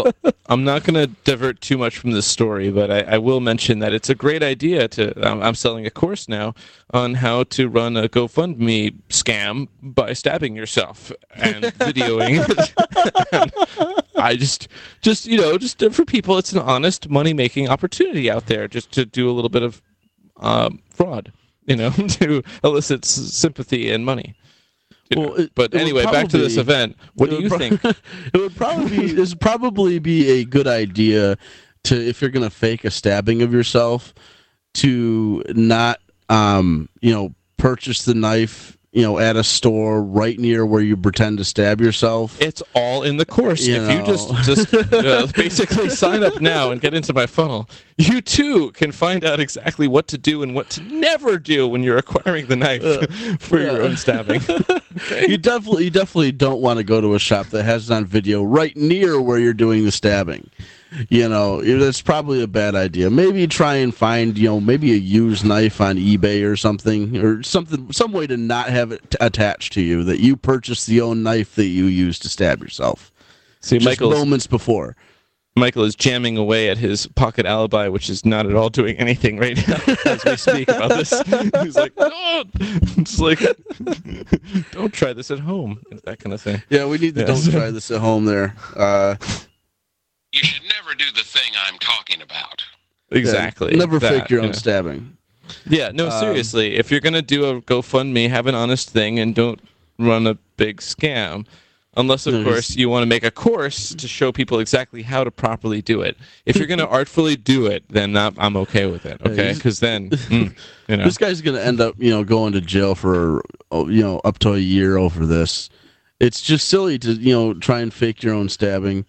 I'm not going to divert too much from this story, but I will mention that it's a great idea to. I'm selling a course now on how to run a GoFundMe scam by stabbing yourself and videoing it. And I just for people, it's an honest money-making opportunity out there, just to do a little bit of fraud, to elicit sympathy and money. Well, but anyway, back to this event. What do you think? It would probably be a good idea to, if you're going to fake a stabbing of yourself, to not purchase the knife at a store right near where you pretend to stab yourself. It's all in the course. You just basically sign up now and get into my funnel, you too can find out exactly what to do and what to never do when you're acquiring the knife for your own stabbing. Okay? You definitely don't want to go to a shop that has it on video right near where you're doing the stabbing. That's probably a bad idea. Maybe try and find, maybe a used knife on eBay or some way to not have it attached to you, that you purchased the own knife that you used to stab yourself. See, just moments before. Michael is jamming away at his pocket alibi, which is not at all doing anything right now as we speak about this. He's like, no! It's like, don't try this at home, that kind of thing. Yeah, we need to don't try this at home there. You should never do the thing I'm talking about. Exactly. Yeah, never fake your own stabbing. Yeah, no, seriously. If you're going to do a GoFundMe, have an honest thing and don't run a big scam. Unless, of course, you want to make a course to show people exactly how to properly do it. If you're going to artfully do it, then I'm okay with it, okay? Because then, This guy's going to end up, going to jail for, up to a year over this. It's just silly to, try and fake your own stabbing.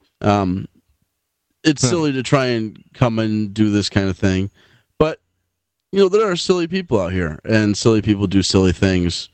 It's silly to try and come and do this kind of thing. But, there are silly people out here, and silly people do silly things.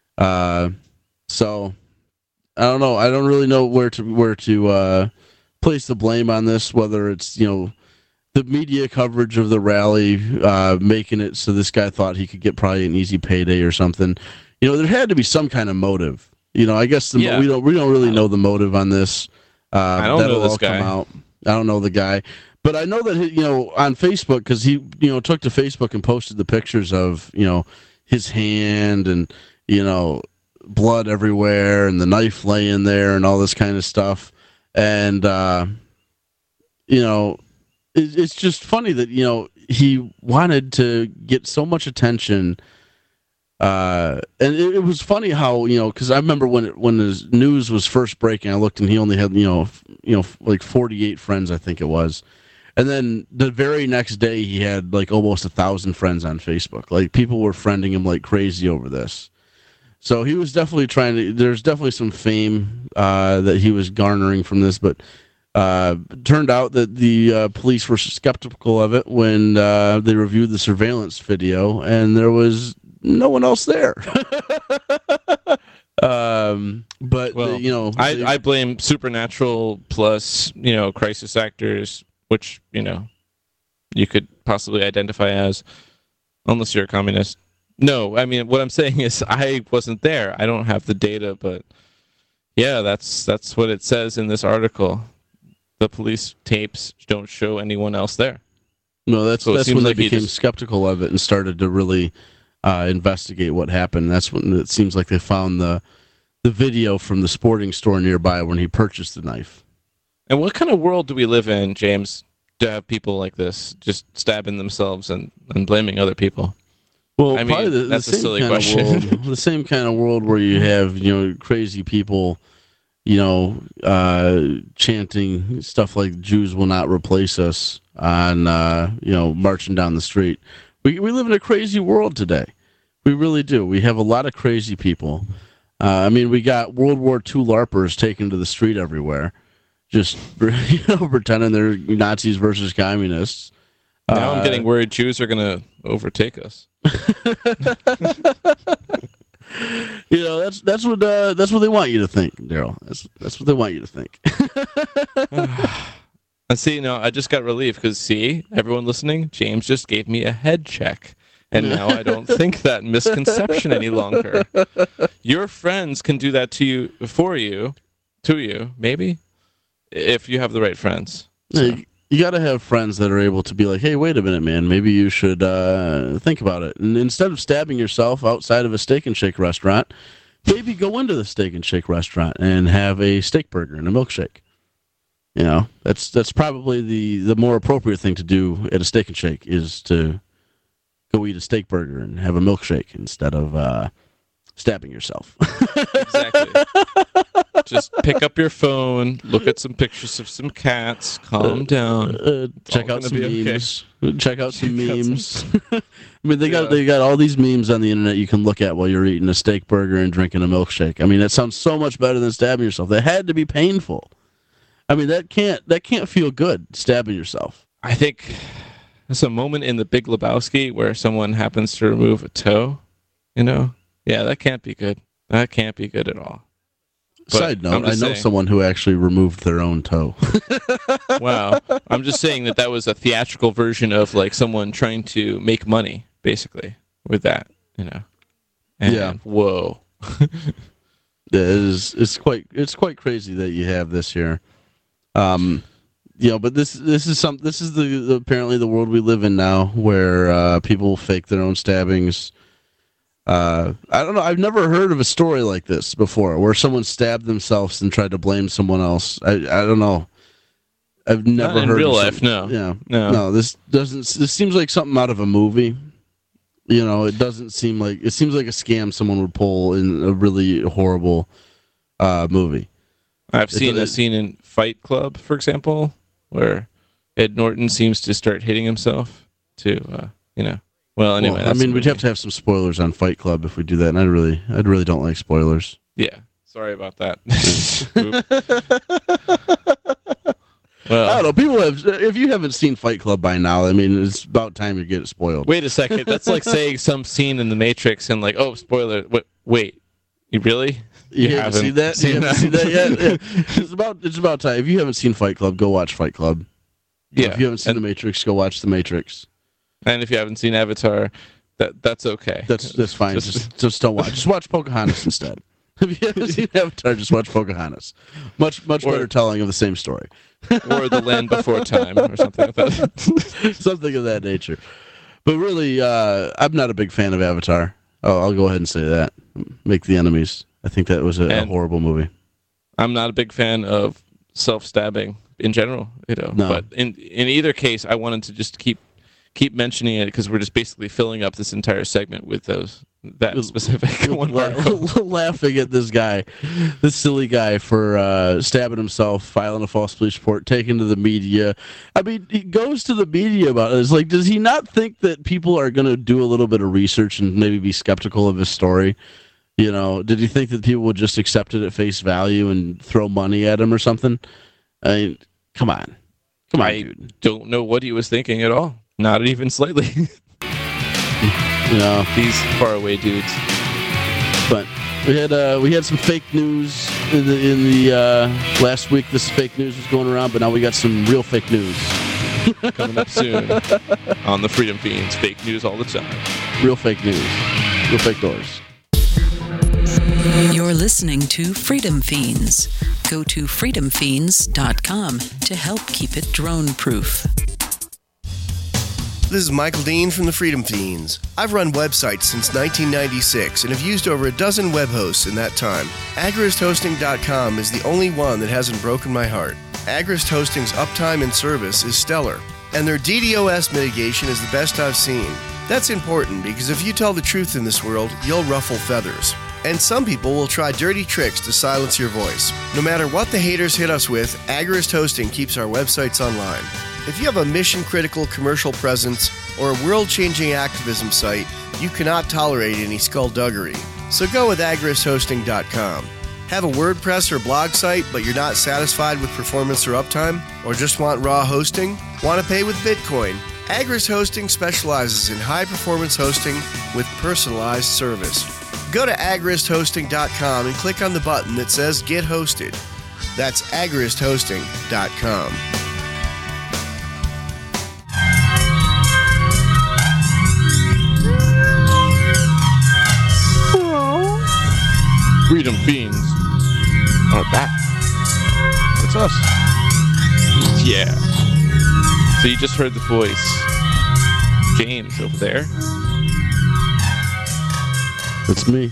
So, I don't know. I don't really know where to place the blame on this, whether it's, the media coverage of the rally making it so this guy thought he could get probably an easy payday or something. There had to be some kind of motive. I guess we don't really know the motive on this. I don't know this guy. I don't know the guy, but I know that on Facebook, because he took to Facebook and posted the pictures of his hand and blood everywhere and the knife laying there and all this kind of stuff, and it's just funny that he wanted to get so much attention. And it was funny how, because I remember when the news was first breaking, I looked and he only had, like 48 friends, I think it was. And then the very next day he had like almost 1,000 friends on Facebook. Like, people were friending him like crazy over this. So he was definitely there's definitely some fame that he was garnering from this, but turned out that the police were skeptical of it when they reviewed the surveillance video, and there was no one else there. I blame supernatural plus crisis actors, which you could possibly identify as, unless you're a communist. No, I mean, what I'm saying is I wasn't there. I don't have the data, but yeah, that's what it says in this article. The police tapes don't show anyone else there. No, that's when they became skeptical of it and started to really investigate what happened. That's when it seems like they found the video from the sporting store nearby when he purchased the knife. And what kind of world do we live in, James, to have people like this just stabbing themselves and blaming other people? Well, I mean, that's a silly question. The same kind of world where you have, crazy people, chanting stuff like "Jews will not replace us" on, marching down the street. We live in a crazy world today. We really do. We have a lot of crazy people. We got World War II LARPers taken to the street everywhere, just pretending they're Nazis versus communists. Now I'm getting worried Jews are going to overtake us. That's what they want you to think, Daryl. That's what they want you to think. And see, I just got relief because, everyone listening, James just gave me a head check. And now I don't think that misconception any longer. Your friends can do that to you, to you, maybe. if you have the right friends. So. You got to have friends that are able to be like, hey, wait a minute, man. Maybe you should think about it. And instead of stabbing yourself outside of a Steak and Shake restaurant, maybe go into the Steak and Shake restaurant and have a steak burger and a milkshake. You know, that's probably the more appropriate thing to do at a Steak and Shake is to go eat a steak burger and have a milkshake instead of stabbing yourself. Exactly. Just pick up your phone, look at some pictures of some cats, calm down. Check out some memes. Okay. Check out some memes. I mean, they got all these memes on the internet you can look at while you're eating a steak burger and drinking a milkshake. I mean, that sounds so much better than stabbing yourself. That had to be painful. I mean, that can't feel good, stabbing yourself. I think there's a moment in The Big Lebowski where someone happens to remove a toe, you know? Yeah, that can't be good. That can't be good at all. But side note, I know someone who actually removed their own toe. Wow. I'm just saying that was a theatrical version of like someone trying to make money, basically, with that, you know? And, yeah. Whoa. It's quite crazy that you have this here. You know, but this is the apparently the world we live in now, where people fake their own stabbings. I don't know. I've never heard of a story like this before, where someone stabbed themselves and tried to blame someone else. I don't know. I've never Not in heard real of life. No. Yeah, no. This seems like something out of a movie. You know, it seems like a scam someone would pull in a really horrible movie. I've seen a scene in Fight Club, for example, where Ed Norton seems to start hitting himself to, you know. Well, anyway. I mean, we'd have to have some spoilers on Fight Club if we do that, and I really don't like spoilers. Yeah, sorry about that. Well, I don't know. People if you haven't seen Fight Club by now, I mean, it's about time you get it spoiled. Wait a second. That's like saying some scene in The Matrix and like, oh, spoiler. Wait, you really? You haven't seen that? You haven't seen that yet? Yeah. It's about time. If you haven't seen Fight Club, go watch Fight Club. Yeah. If you haven't seen The Matrix, go watch The Matrix. And if you haven't seen Avatar, that's okay. That's fine. Just don't watch. Just watch Pocahontas instead. If you haven't seen Avatar, just watch Pocahontas. Much better telling of the same story. Or The Land Before Time, or something like that. Something of that nature. But really, I'm not a big fan of Avatar. Oh, I'll go ahead and say that. Make the Enemies. I think that was a horrible movie. I'm not a big fan of self-stabbing in general, you know. No. But in either case, I wanted to just keep mentioning it because we're just basically filling up this entire segment with that specific one. Laughing at this guy, this silly guy for stabbing himself, filing a false police report, taking to the media. I mean, he goes to the media about it. It's like, does he not think that people are going to do a little bit of research and maybe be skeptical of his story? You know, did he think that people would just accept it at face value and throw money at him or something? I mean, come on, dude. Don't know what he was thinking at all. Not even slightly. You know, these faraway dudes. But we had some fake news in the last week. This fake news was going around, but now we got some real fake news coming up soon on the Freedom Fiends. Fake news all the time. Real fake news. Real fake doors. You're listening to Freedom Fiends. Go to freedomfiends.com to help keep it drone-proof. This is Michael Dean from the Freedom Fiends. I've run websites since 1996 and have used over a dozen web hosts in that time. AgristHosting.com is the only one that hasn't broken my heart. Agrist Hosting's uptime and service is stellar, and their DDoS mitigation is the best I've seen. That's important because if you tell the truth in this world, you'll ruffle feathers. And some people will try dirty tricks to silence your voice. No matter what the haters hit us with, Agrist Hosting keeps our websites online. If you have a mission-critical commercial presence or a world-changing activism site, you cannot tolerate any skullduggery. So go with agristhosting.com. Have a WordPress or blog site, but you're not satisfied with performance or uptime? Or just want raw hosting? Want to pay with Bitcoin? Agrist Hosting specializes in high-performance hosting with personalized service. Go to agristhosting.com and click on the button that says Get Hosted. That's agristhosting.com. Freedom Fiends are back. It's us. Yeah. So you just heard the voice. James over there. That's me.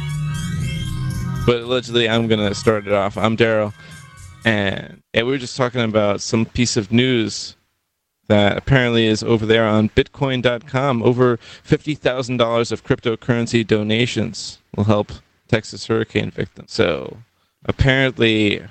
But allegedly, I'm going to start it off. I'm Daryl. And we were just talking about some piece of news that apparently is over there on Bitcoin.com. Over $50,000 of cryptocurrency donations will help Texas hurricane victims. So apparently,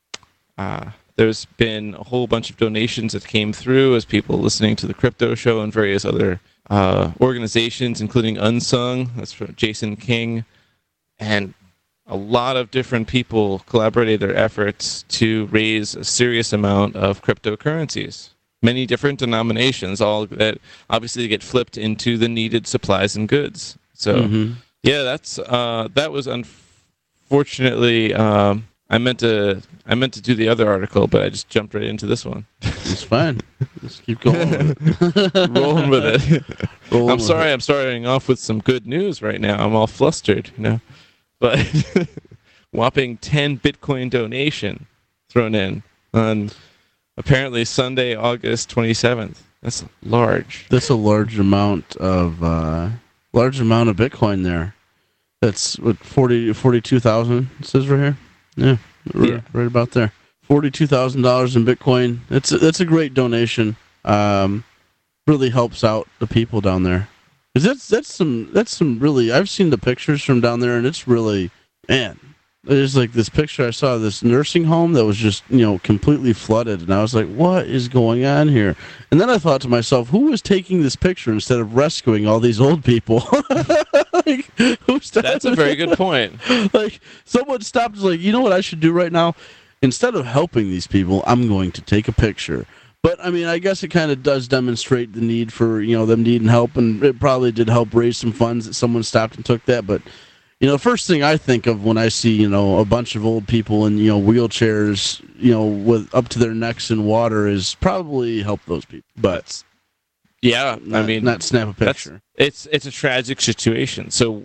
there's been a whole bunch of donations that came through as people listening to the crypto show and various other organizations, including Unsung. That's from Jason King. And a lot of different people collaborated their efforts to raise a serious amount of cryptocurrencies. Many different denominations, all that obviously get flipped into the needed supplies and goods. So, yeah, that was unfortunately. I meant to do the other article, but I just jumped right into this one. It's fine. Just keep going. Rolling with it. I'm sorry. I'm starting off with some good news right now. I'm all flustered, But whopping 10 Bitcoin donation thrown in on apparently Sunday, August 27th. That's large. That's a large amount of Bitcoin there. That's what 42,000 it says right here. Yeah, right about there. $42,000 in Bitcoin. That's a great donation. Really helps out the people down there. That's some really. I've seen the pictures from down there, and it's really, man. There's like this picture I saw of this nursing home that was just completely flooded, and I was like, what is going on here? And then I thought to myself, who was taking this picture instead of rescuing all these old people? Like, that's a very good point. Like, someone stopped and was like, you know what I should do right now? Instead of helping these people, I'm going to take a picture. But, I mean, I guess it kind of does demonstrate the need for, them needing help, and it probably did help raise some funds that someone stopped and took that. But, the first thing I think of when I see, a bunch of old people in, wheelchairs, with up to their necks in water is probably help those people. But, yeah, not snap a picture. It's a tragic situation. So,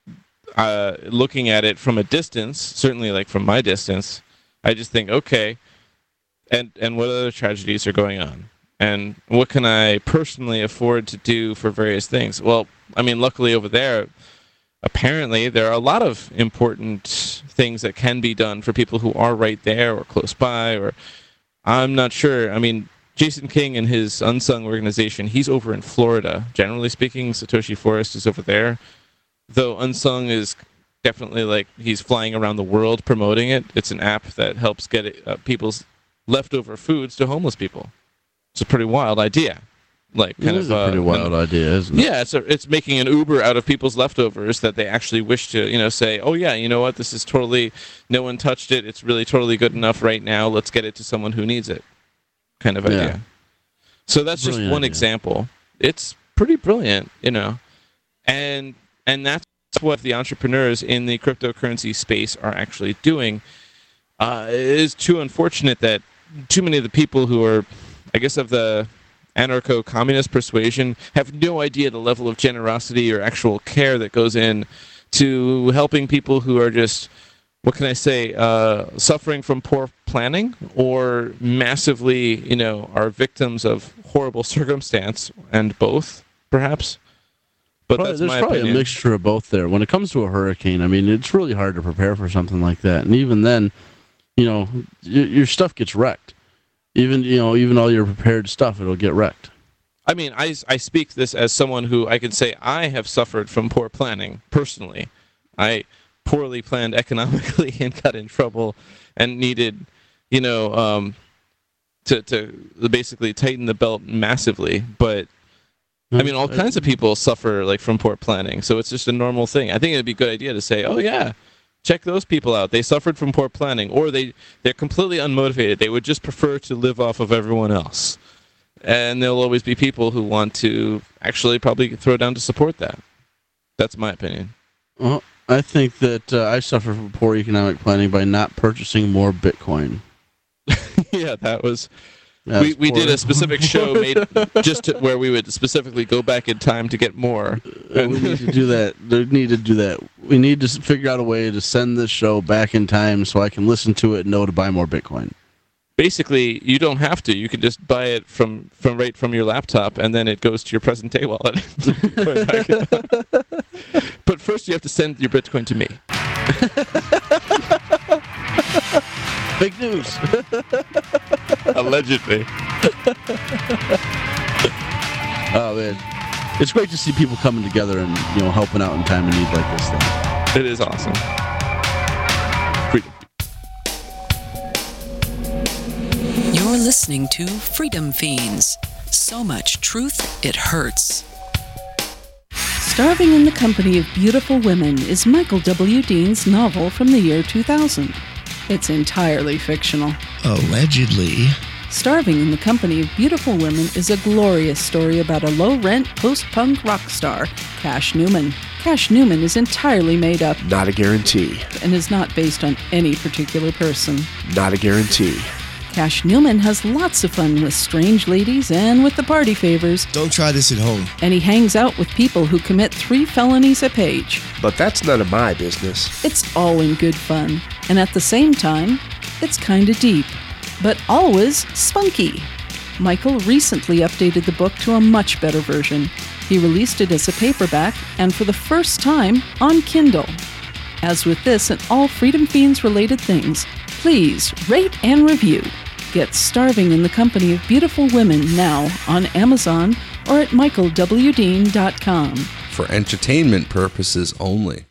looking at it from a distance, certainly like from my distance, I just think, okay, and what other tragedies are going on? And what can I personally afford to do for various things? Well, luckily over there, apparently there are a lot of important things that can be done for people who are right there or close by, or I'm not sure. Jason King and his Unsung organization, he's over in Florida. Generally speaking, Satoshi Forest is over there. Though Unsung is definitely he's flying around the world promoting it. It's an app that helps get people's leftover foods to homeless people. It's a pretty wild idea. A pretty wild idea, isn't it? Yeah, it's making an Uber out of people's leftovers that they actually wish to, say, oh yeah, you know what, this is totally, no one touched it, it's really totally good enough right now, let's get it to someone who needs it, kind of idea. So that's just one example. It's pretty brilliant, and that's what the entrepreneurs in the cryptocurrency space are actually doing. It is too unfortunate that too many of the people who are, I guess, of the anarcho-communist persuasion have no idea the level of generosity or actual care that goes in to helping people who are just, what can I say, suffering from poor planning or massively, are victims of horrible circumstance, and both, perhaps. But there's probably a mixture of both there. When it comes to a hurricane, it's really hard to prepare for something like that. And even then, your stuff gets wrecked. Even all your prepared stuff, it'll get wrecked. I speak this as someone who I can say I have suffered from poor planning personally. I poorly planned economically and got in trouble and needed, to basically tighten the belt massively. But all kinds of people suffer from poor planning, so it's just a normal thing. I think it'd be a good idea to say, oh yeah, check those people out. They suffered from poor planning, or they're completely unmotivated. They would just prefer to live off of everyone else. And there'll always be people who want to actually probably throw down to support that. That's my opinion. Well, I think that I suffer from poor economic planning by not purchasing more Bitcoin. Yeah, that was... We did a specific show made just where we would specifically go back in time to get more. We need to do that. We need to figure out a way to send this show back in time so I can listen to it and know to buy more Bitcoin. basically, you don't have to. You can just buy it from your laptop, and then it goes to your present day wallet. But first, you have to send your Bitcoin to me. Fake news. Allegedly. Oh man, it's great to see people coming together and helping out in time of need like this thing. It is awesome. Freedom. You're listening to Freedom Fiends. So much truth, it hurts. Starving in the Company of Beautiful Women is Michael W. Dean's novel from the year 2000. It's entirely fictional. Allegedly. Starving in the Company of Beautiful Women is a glorious story about a low-rent post-punk rock star, Cash Newman. Cash Newman is entirely made up. Not a guarantee. And is not based on any particular person. Not a guarantee. Cash Newman has lots of fun with strange ladies and with the party favors. Don't try this at home. And he hangs out with people who commit 3 felonies a page. But that's none of my business. It's all in good fun. And at the same time, it's kinda deep. But always spunky. Michael recently updated the book to a much better version. He released it as a paperback and for the first time on Kindle. As with this and all Freedom Fiends related things, please rate and review. Get Starving in the Company of Beautiful Women now on Amazon or at michaelwdean.com. For entertainment purposes only.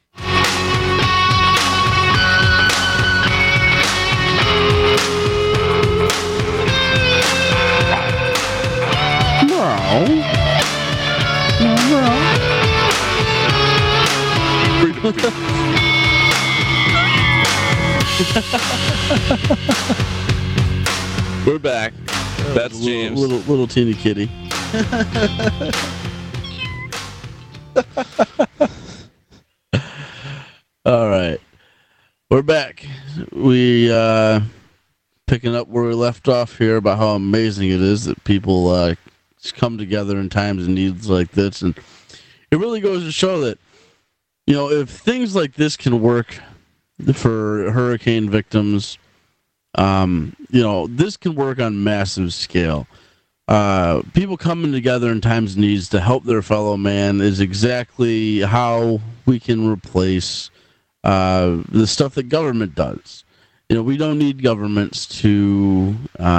We're back. That's James. Little teeny kitty. All right. We're back. We picking up where we left off here about how amazing it is that people come together in times of needs like this. And it really goes to show that, if things like this can work for hurricane victims, this can work on massive scale. People coming together in times of needs to help their fellow man is exactly how we can replace the stuff that government does. We don't need governments to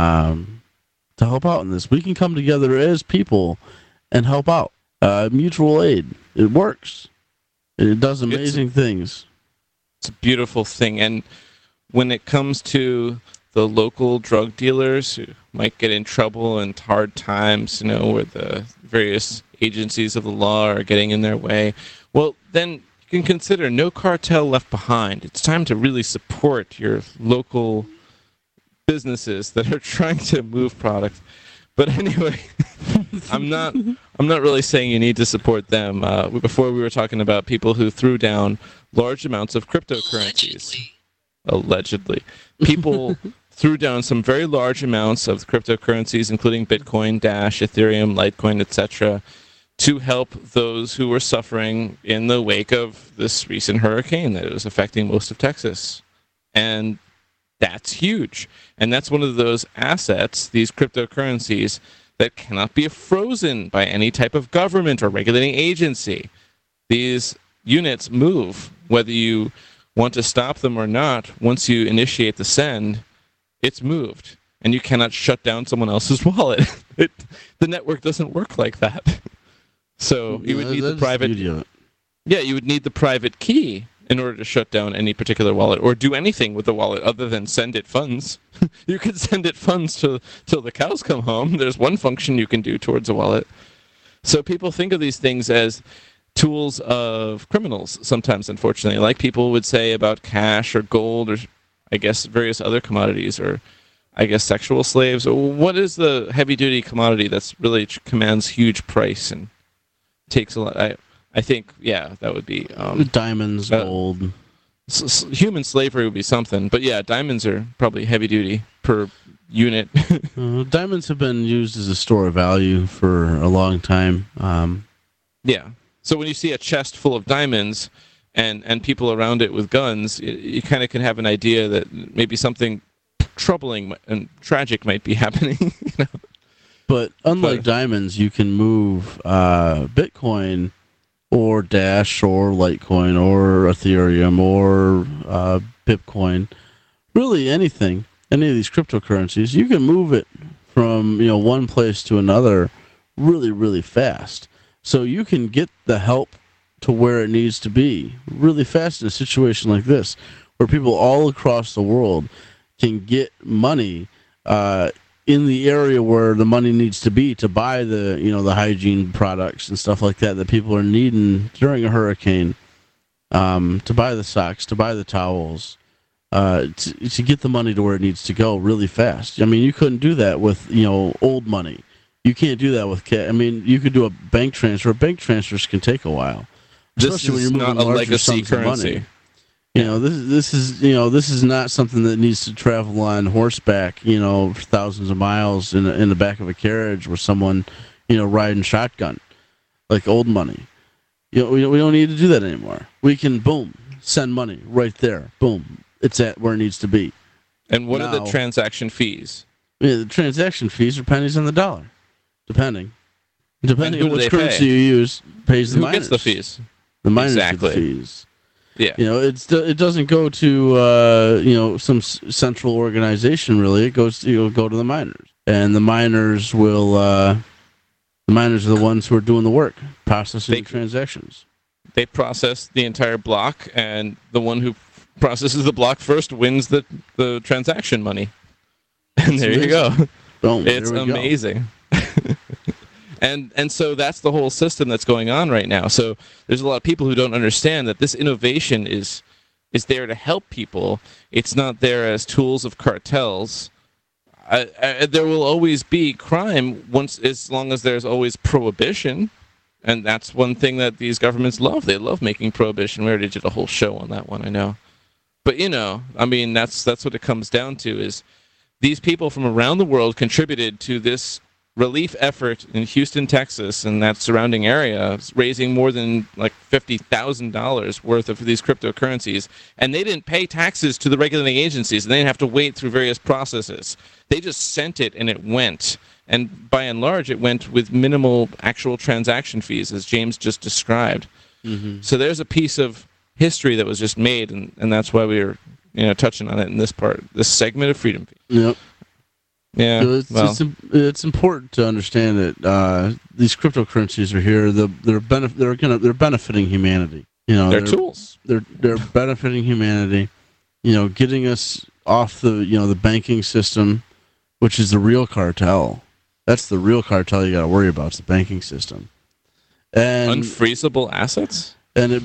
help out in this. We can come together as people and help out. Mutual aid. It works. It does amazing things. It's a beautiful thing. And when it comes to the local drug dealers who might get in trouble and hard times, where the various agencies of the law are getting in their way, well, then you can consider No Cartel Left Behind. It's time to really support your local businesses that are trying to move products. But anyway, I'm not really saying you need to support them. Before we were talking about people who threw down large amounts of cryptocurrencies. Allegedly. People threw down some very large amounts of cryptocurrencies, including Bitcoin, Dash, Ethereum, Litecoin, etc., to help those who were suffering in the wake of this recent hurricane that was affecting most of Texas. And that's huge. And that's one of those assets, these cryptocurrencies, that cannot be frozen by any type of government or regulating agency. These units move, whether you want to stop them or not. Once you initiate the send, it's moved. And you cannot shut down someone else's wallet. The network doesn't work like that. So you would need the private... Yeah, you would need the private key in order to shut down any particular wallet or do anything with the wallet other than send it funds. You could send it funds till the cows come home. There's one function you can do towards a wallet. So people think of these things as tools of criminals sometimes, unfortunately, like people would say about cash or gold or, I guess, various other commodities or, I guess, sexual slaves. What is the heavy-duty commodity that's really commands huge price and takes a lot? I think, yeah, that would be... diamonds, gold. Human slavery would be something. But yeah, diamonds are probably heavy-duty per unit. Diamonds have been used as a store of value for a long time. Yeah. So when you see a chest full of diamonds and people around it with guns, you kind of can have an idea that maybe something troubling and tragic might be happening. You know? But unlike diamonds, you can move Bitcoin or Dash or Litecoin or Ethereum or Bitcoin, really anything, any of these cryptocurrencies. You can move it from one place to another really, really fast. So you can get the help to where it needs to be really fast in a situation like this, where people all across the world can get money in the area where the money needs to be to buy the hygiene products and stuff like that people are needing during a hurricane, to buy the socks, to buy the towels, to get the money to where it needs to go really fast. I mean, you couldn't do that with old money. You can't do that with cash. I mean, you could do a bank transfer. Bank transfers can take a while, especially when you're moving not a larger legacy sums of currency. money. This is not something that needs to travel on horseback, for thousands of miles in the back of a carriage with someone, riding shotgun, like old money. We don't need to do that anymore. We can send money right there. Boom, it's at where it needs to be. And what are the transaction fees? Yeah, the transaction fees are pennies on the dollar, depending on which currency you use. Pays the miners. Who gets the fees? The miners get the fees. Yeah, it doesn't go to some central organization really. It goes to go to the miners, and the miners will. The miners are the ones who are doing the work, processing the transactions. They process the entire block, and the one who processes the block first wins the transaction money. And there you go. Boom, it's amazing. And so that's the whole system that's going on right now. So there's a lot of people who don't understand that this innovation is there to help people. It's not there as tools of cartels. There will always be crime as long as there's always prohibition. And that's one thing that these governments love. They love making prohibition. We already did a whole show on that one, I know. But, that's what it comes down to is these people from around the world contributed to this relief effort in Houston, Texas, and that surrounding area, raising more than like $50,000 worth of these cryptocurrencies, and they didn't pay taxes to the regulating agencies, and they didn't have to wait through various processes. They just sent it, and it went. And by and large, it went with minimal actual transaction fees, as James just described. Mm-hmm. So there's a piece of history that was just made, and that's why we were touching on it in this segment of Freedom Feed. Yep. Yeah, it's important to understand that these cryptocurrencies are here. They're benefiting humanity. They're tools. They're benefiting humanity. Getting us off the banking system, which is the real cartel. That's the real cartel you got to worry about. It's the banking system. And unfreezable assets. And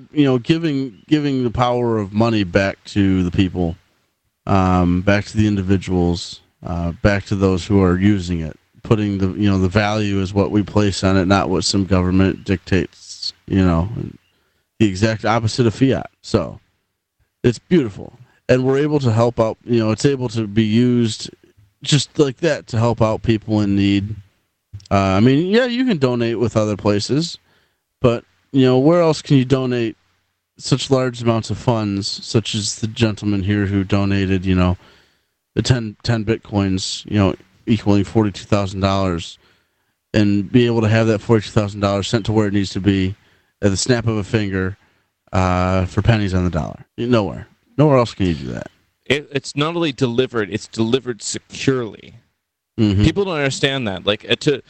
giving the power of money back to the people, back to the individuals. Back to those who are using it, putting the value is what we place on it, not what some government dictates. The exact opposite of fiat. So it's beautiful, and we're able to help out. It's able to be used just like that to help out people in need. You can donate with other places, but where else can you donate such large amounts of funds, such as the gentleman here who donated, the 10 Bitcoins, equaling $42,000, and be able to have that $42,000 sent to where it needs to be at the snap of a finger for pennies on the dollar. Nowhere else can you do that. It's not only delivered; it's delivered securely. Mm-hmm. People don't understand that. Like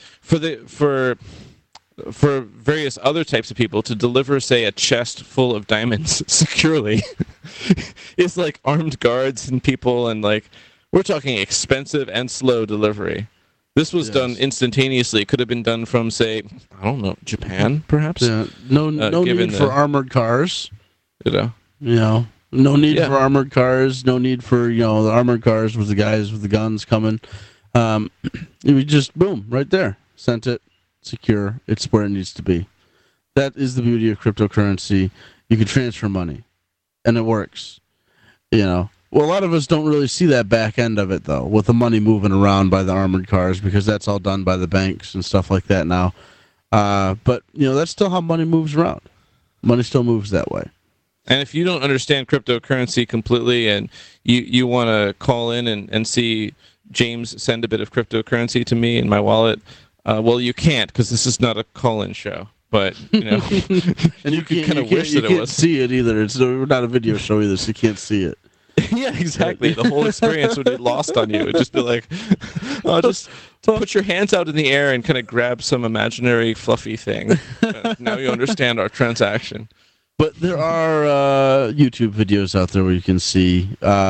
for various other types of people to deliver, say, a chest full of diamonds securely, it's like armed guards and people, and we're talking expensive and slow delivery. This was done instantaneously. It could have been done from, say, I don't know, Japan, perhaps. Yeah. No need for armored cars. No need for armored cars. No need for the armored cars with the guys with the guns coming. We just boom right there, sent it, secure. It's where it needs to be. That is the beauty of cryptocurrency. You can transfer money, and it works. Well, a lot of us don't really see that back end of it, though, with the money moving around by the armored cars, because that's all done by the banks and stuff like that now. But that's still how money moves around. Money still moves that way. And if you don't understand cryptocurrency completely and you want to call in and see James send a bit of cryptocurrency to me in my wallet, well, you can't because this is not a call-in show. But, and you can kind of wish that it was. You can't see it either. It's not a video show either, so you can't see it. Yeah, exactly. The whole experience would be lost on you. It'd just be like, just put your hands out in the air and kind of grab some imaginary fluffy thing. Now you understand our transaction. But there are YouTube videos out there where you can see,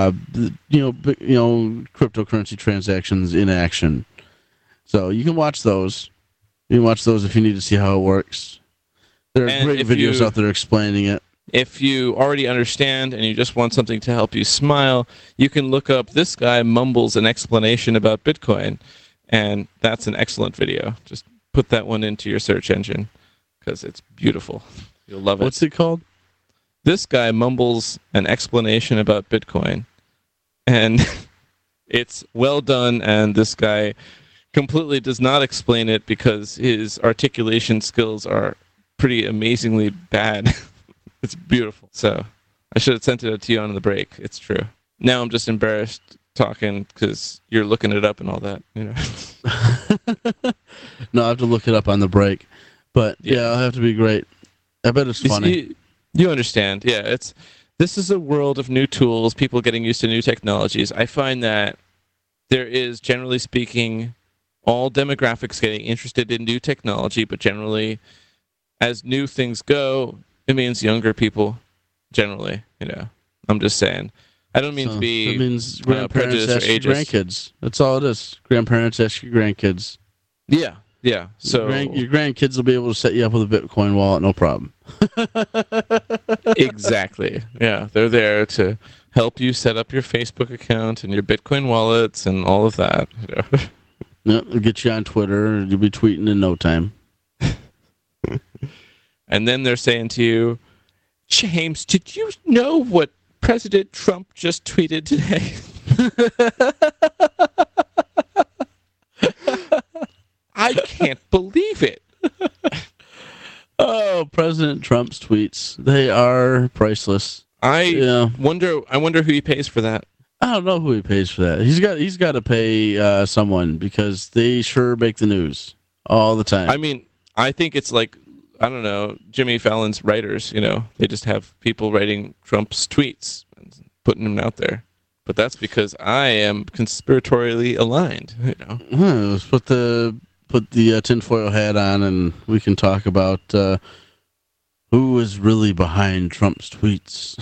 cryptocurrency transactions in action. So you can watch those. You can watch those if you need to see how it works. There are great videos out there explaining it. If you already understand and you just want something to help you smile, you can look up This Guy Mumbles an Explanation About Bitcoin, and that's an excellent video. Just put that one into your search engine because it's beautiful. You'll love it. What's it called? This Guy Mumbles an Explanation About Bitcoin. And it's well done, and this guy completely does not explain it because his articulation skills are pretty amazingly bad. It's beautiful. So I should have sent it to you on the break. It's true. Now I'm just embarrassed talking because you're looking it up and all that. No, I have to look it up on the break. But yeah, it'll have to be great. I bet it's funny. You understand. Yeah, this is a world of new tools, people getting used to new technologies. I find that there is, generally speaking, all demographics getting interested in new technology, but generally, as new things go, it means younger people, generally. I'm just saying. I don't mean to be it means grandparents ask your grandkids. That's all it is. Grandparents ask your grandkids. Yeah. So your grandkids will be able to set you up with a Bitcoin wallet, no problem. Exactly. Yeah, they're there to help you set up your Facebook account and your Bitcoin wallets and all of that. Yeah, they'll get you on Twitter. You'll be tweeting in no time. And then they're saying to you, James, did you know what President Trump just tweeted today? I can't believe it. Oh, President Trump's tweets. They are priceless. I wonder who he pays for that. I don't know who he pays for that. He's got to pay someone because they sure make the news all the time. I mean, I think it's like, I don't know, Jimmy Fallon's writers, they just have people writing Trump's tweets and putting them out there. But that's because I am conspiratorially aligned, Let's put the tinfoil hat on and we can talk about who is really behind Trump's tweets.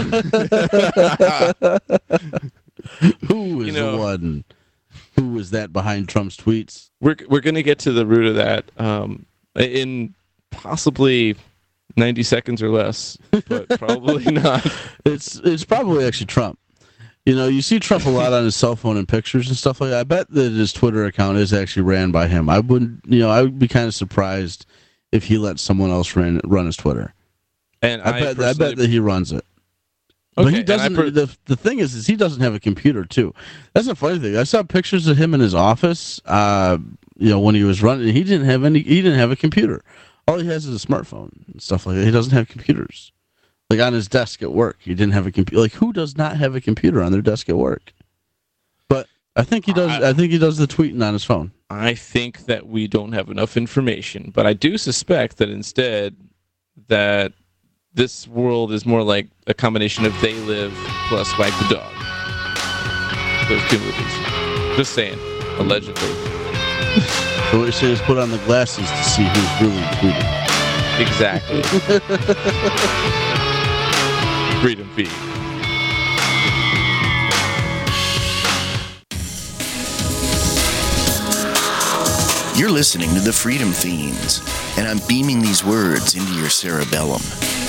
Who is the one? Who is that behind Trump's tweets? We're going to get to the root of that in possibly 90 seconds or less, but probably not. It's probably actually Trump. You see Trump a lot on his cell phone and pictures and stuff like that. I bet that his Twitter account is actually ran by him. I would be kind of surprised if he let someone else run his Twitter. And I bet that he runs it. But he doesn't. The thing is he doesn't have a computer too. That's a funny thing. I saw pictures of him in his office. When he was running, he didn't have a computer. All he has is a smartphone and stuff like that. He doesn't have computers. Like on his desk at work, he didn't have a computer. Like who does not have a computer on their desk at work? But I think he does. I think he does the tweeting on his phone. I think that we don't have enough information, but I do suspect that instead that this world is more like a combination of They Live plus Wag the Dog. Those two movies. Just saying, allegedly. So what you're saying is put on the glasses to see who's really tweeting. Exactly. Freedom Feed. You're listening to the Freedom Fiends, and I'm beaming these words into your cerebellum.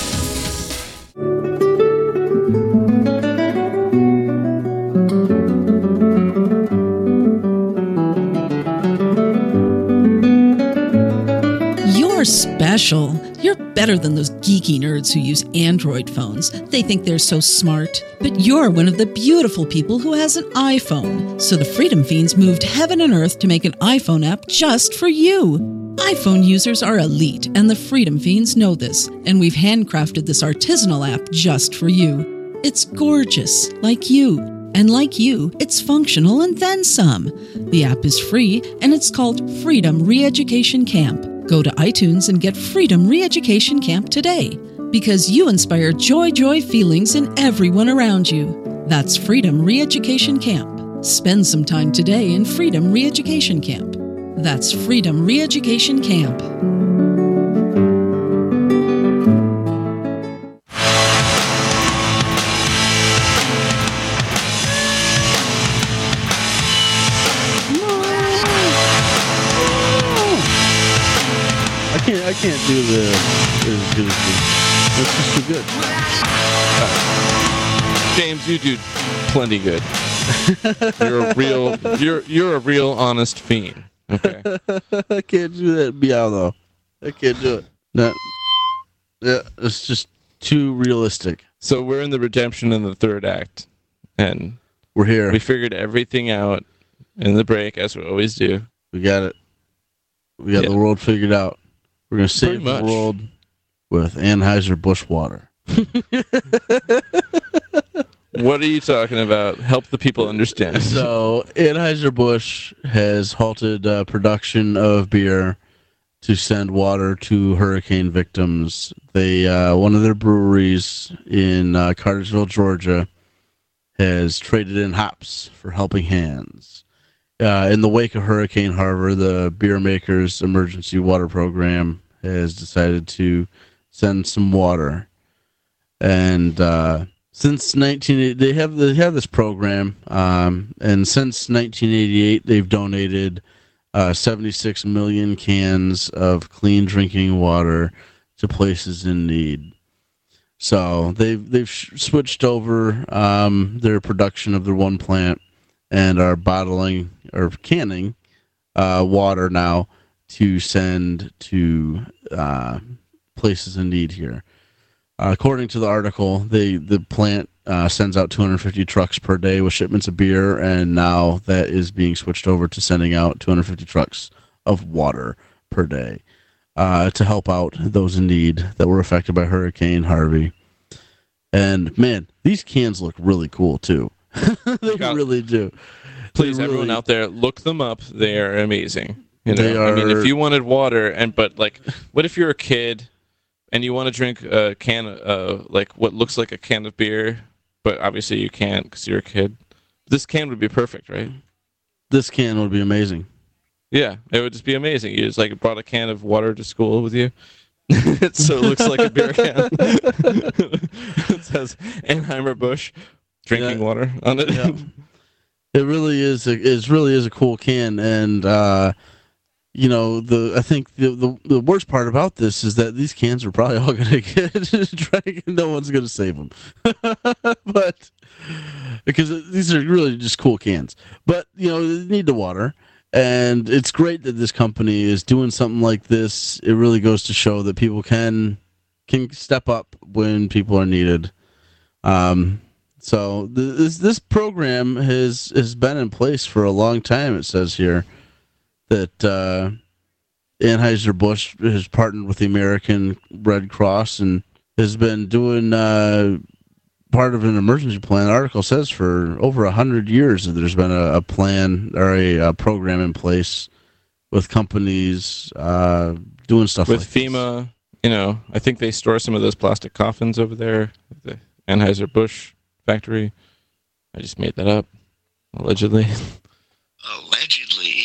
You're special. You're better than those geeky nerds who use Android phones. They think they're so smart. But you're one of the beautiful people who has an iPhone. So the Freedom Fiends moved heaven and earth to make an iPhone app just for you. iPhone users are elite, and the Freedom Fiends know this, and we've handcrafted this artisanal app just for you. It's gorgeous, like you. And like you, it's functional and then some. The app is free, and it's called Freedom Re-Education Camp. Go to iTunes and get Freedom Re-Education Camp today, because you inspire joy feelings in everyone around you. That's Freedom Re-Education Camp. Spend some time today in Freedom Re-Education Camp. That's Freedom Re-Education Camp. I can't do the as good as this. It's just too good. James, you do plenty good. You're a real honest fiend. Okay. I can't do that meow though. I can't do it. No. Yeah, it's just too realistic. So we're in the redemption in the third act, and we're here. We figured everything out in the break, as we always do. We got it. We got the world figured out. We're going to save the world with Anheuser-Busch water. What are you talking about? Help the people understand. So, Anheuser-Busch has halted production of beer to send water to hurricane victims. They one of their breweries in Cartersville, Georgia, has traded in hops for helping hands. In the wake of Hurricane Harvey, the Beer Makers Emergency Water Program has decided to send some water, and since they have this program, and since 1988 they've donated 76 million cans of clean drinking water to places in need. So they've switched over their production of their one plant and are bottling or canning water now to send to places in need here. According to the article, the plant sends out 250 trucks per day with shipments of beer, and now that is being switched over to sending out 250 trucks of water per day to help out those in need that were affected by Hurricane Harvey. And man, these cans look really cool too. They really do. Please, everyone out there, look them up. They are amazing. You know? I mean, if you wanted water, but what if you're a kid and you want to drink a can of what looks like a can of beer, but obviously you can't because you're a kid? This can would be perfect, right? This can would be amazing. Yeah, it would just be amazing. You just brought a can of water to school with you. So it looks like a beer can. It says Anheuser-Busch drinking water on it. Yeah. It really is. It really is a cool can, and I think the worst part about this is that these cans are probably all going to get drank, and no one's going to save them. But because these are really just cool cans, but they need the water. And it's great that this company is doing something like this. It really goes to show that people can step up when people are needed. So this program has been in place for a long time. It says here that Anheuser-Busch has partnered with the American Red Cross and has been doing part of an emergency plan. The article says for over 100 years that there's been a plan or a program in place with companies doing stuff with like FEMA. This. I think they store some of those plastic coffins over there at the Anheuser-Busch factory. I just made that up, allegedly. Allegedly.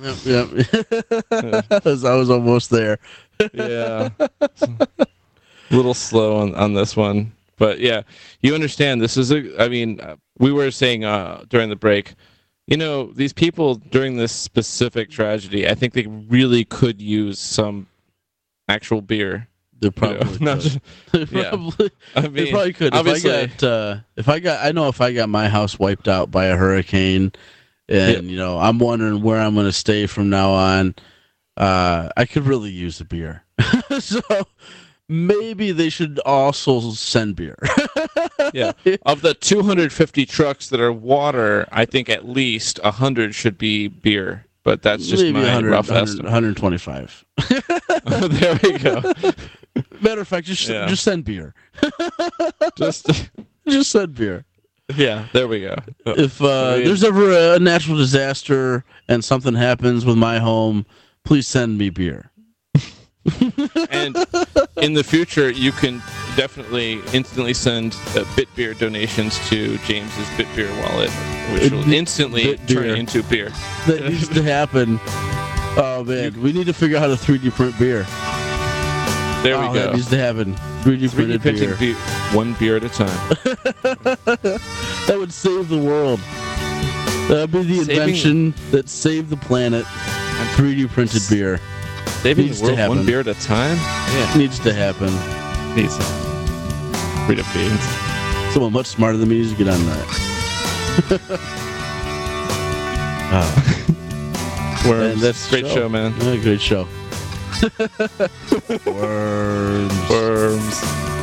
Yep. I was almost there. Yeah. A little slow on this one. But yeah, you understand this is we were saying during the break, these people during this specific tragedy, I think they really could use some actual beer. They probably could. They probably could. If I got my house wiped out by a hurricane and I'm wondering where I'm going to stay from now on, I could really use a beer. So maybe they should also send beer. Yeah. Of the 250 trucks that are water, I think at least 100 should be beer. but that's just maybe my rough estimate. 125. There we go. Matter of fact, just send beer. Just send beer. Yeah, there we go. If there's ever a natural disaster and something happens with my home, please send me beer. And in the future, you can definitely instantly send BitBeer donations to James's BitBeer wallet, which will instantly turn into beer. That needs to happen. Oh man, we need to figure out how to 3D print beer. There we go. That needs to happen. 3D printed beer. One beer at a time. That would save the world. That would be the invention that saved the planet. 3D printed beer. Saving the world one beer at a time? Yeah. Needs to happen. Needs to happen. Freedom Fiends. Someone much smarter than me needs to get on that. Worms. That's great show, man. Great show. Worms.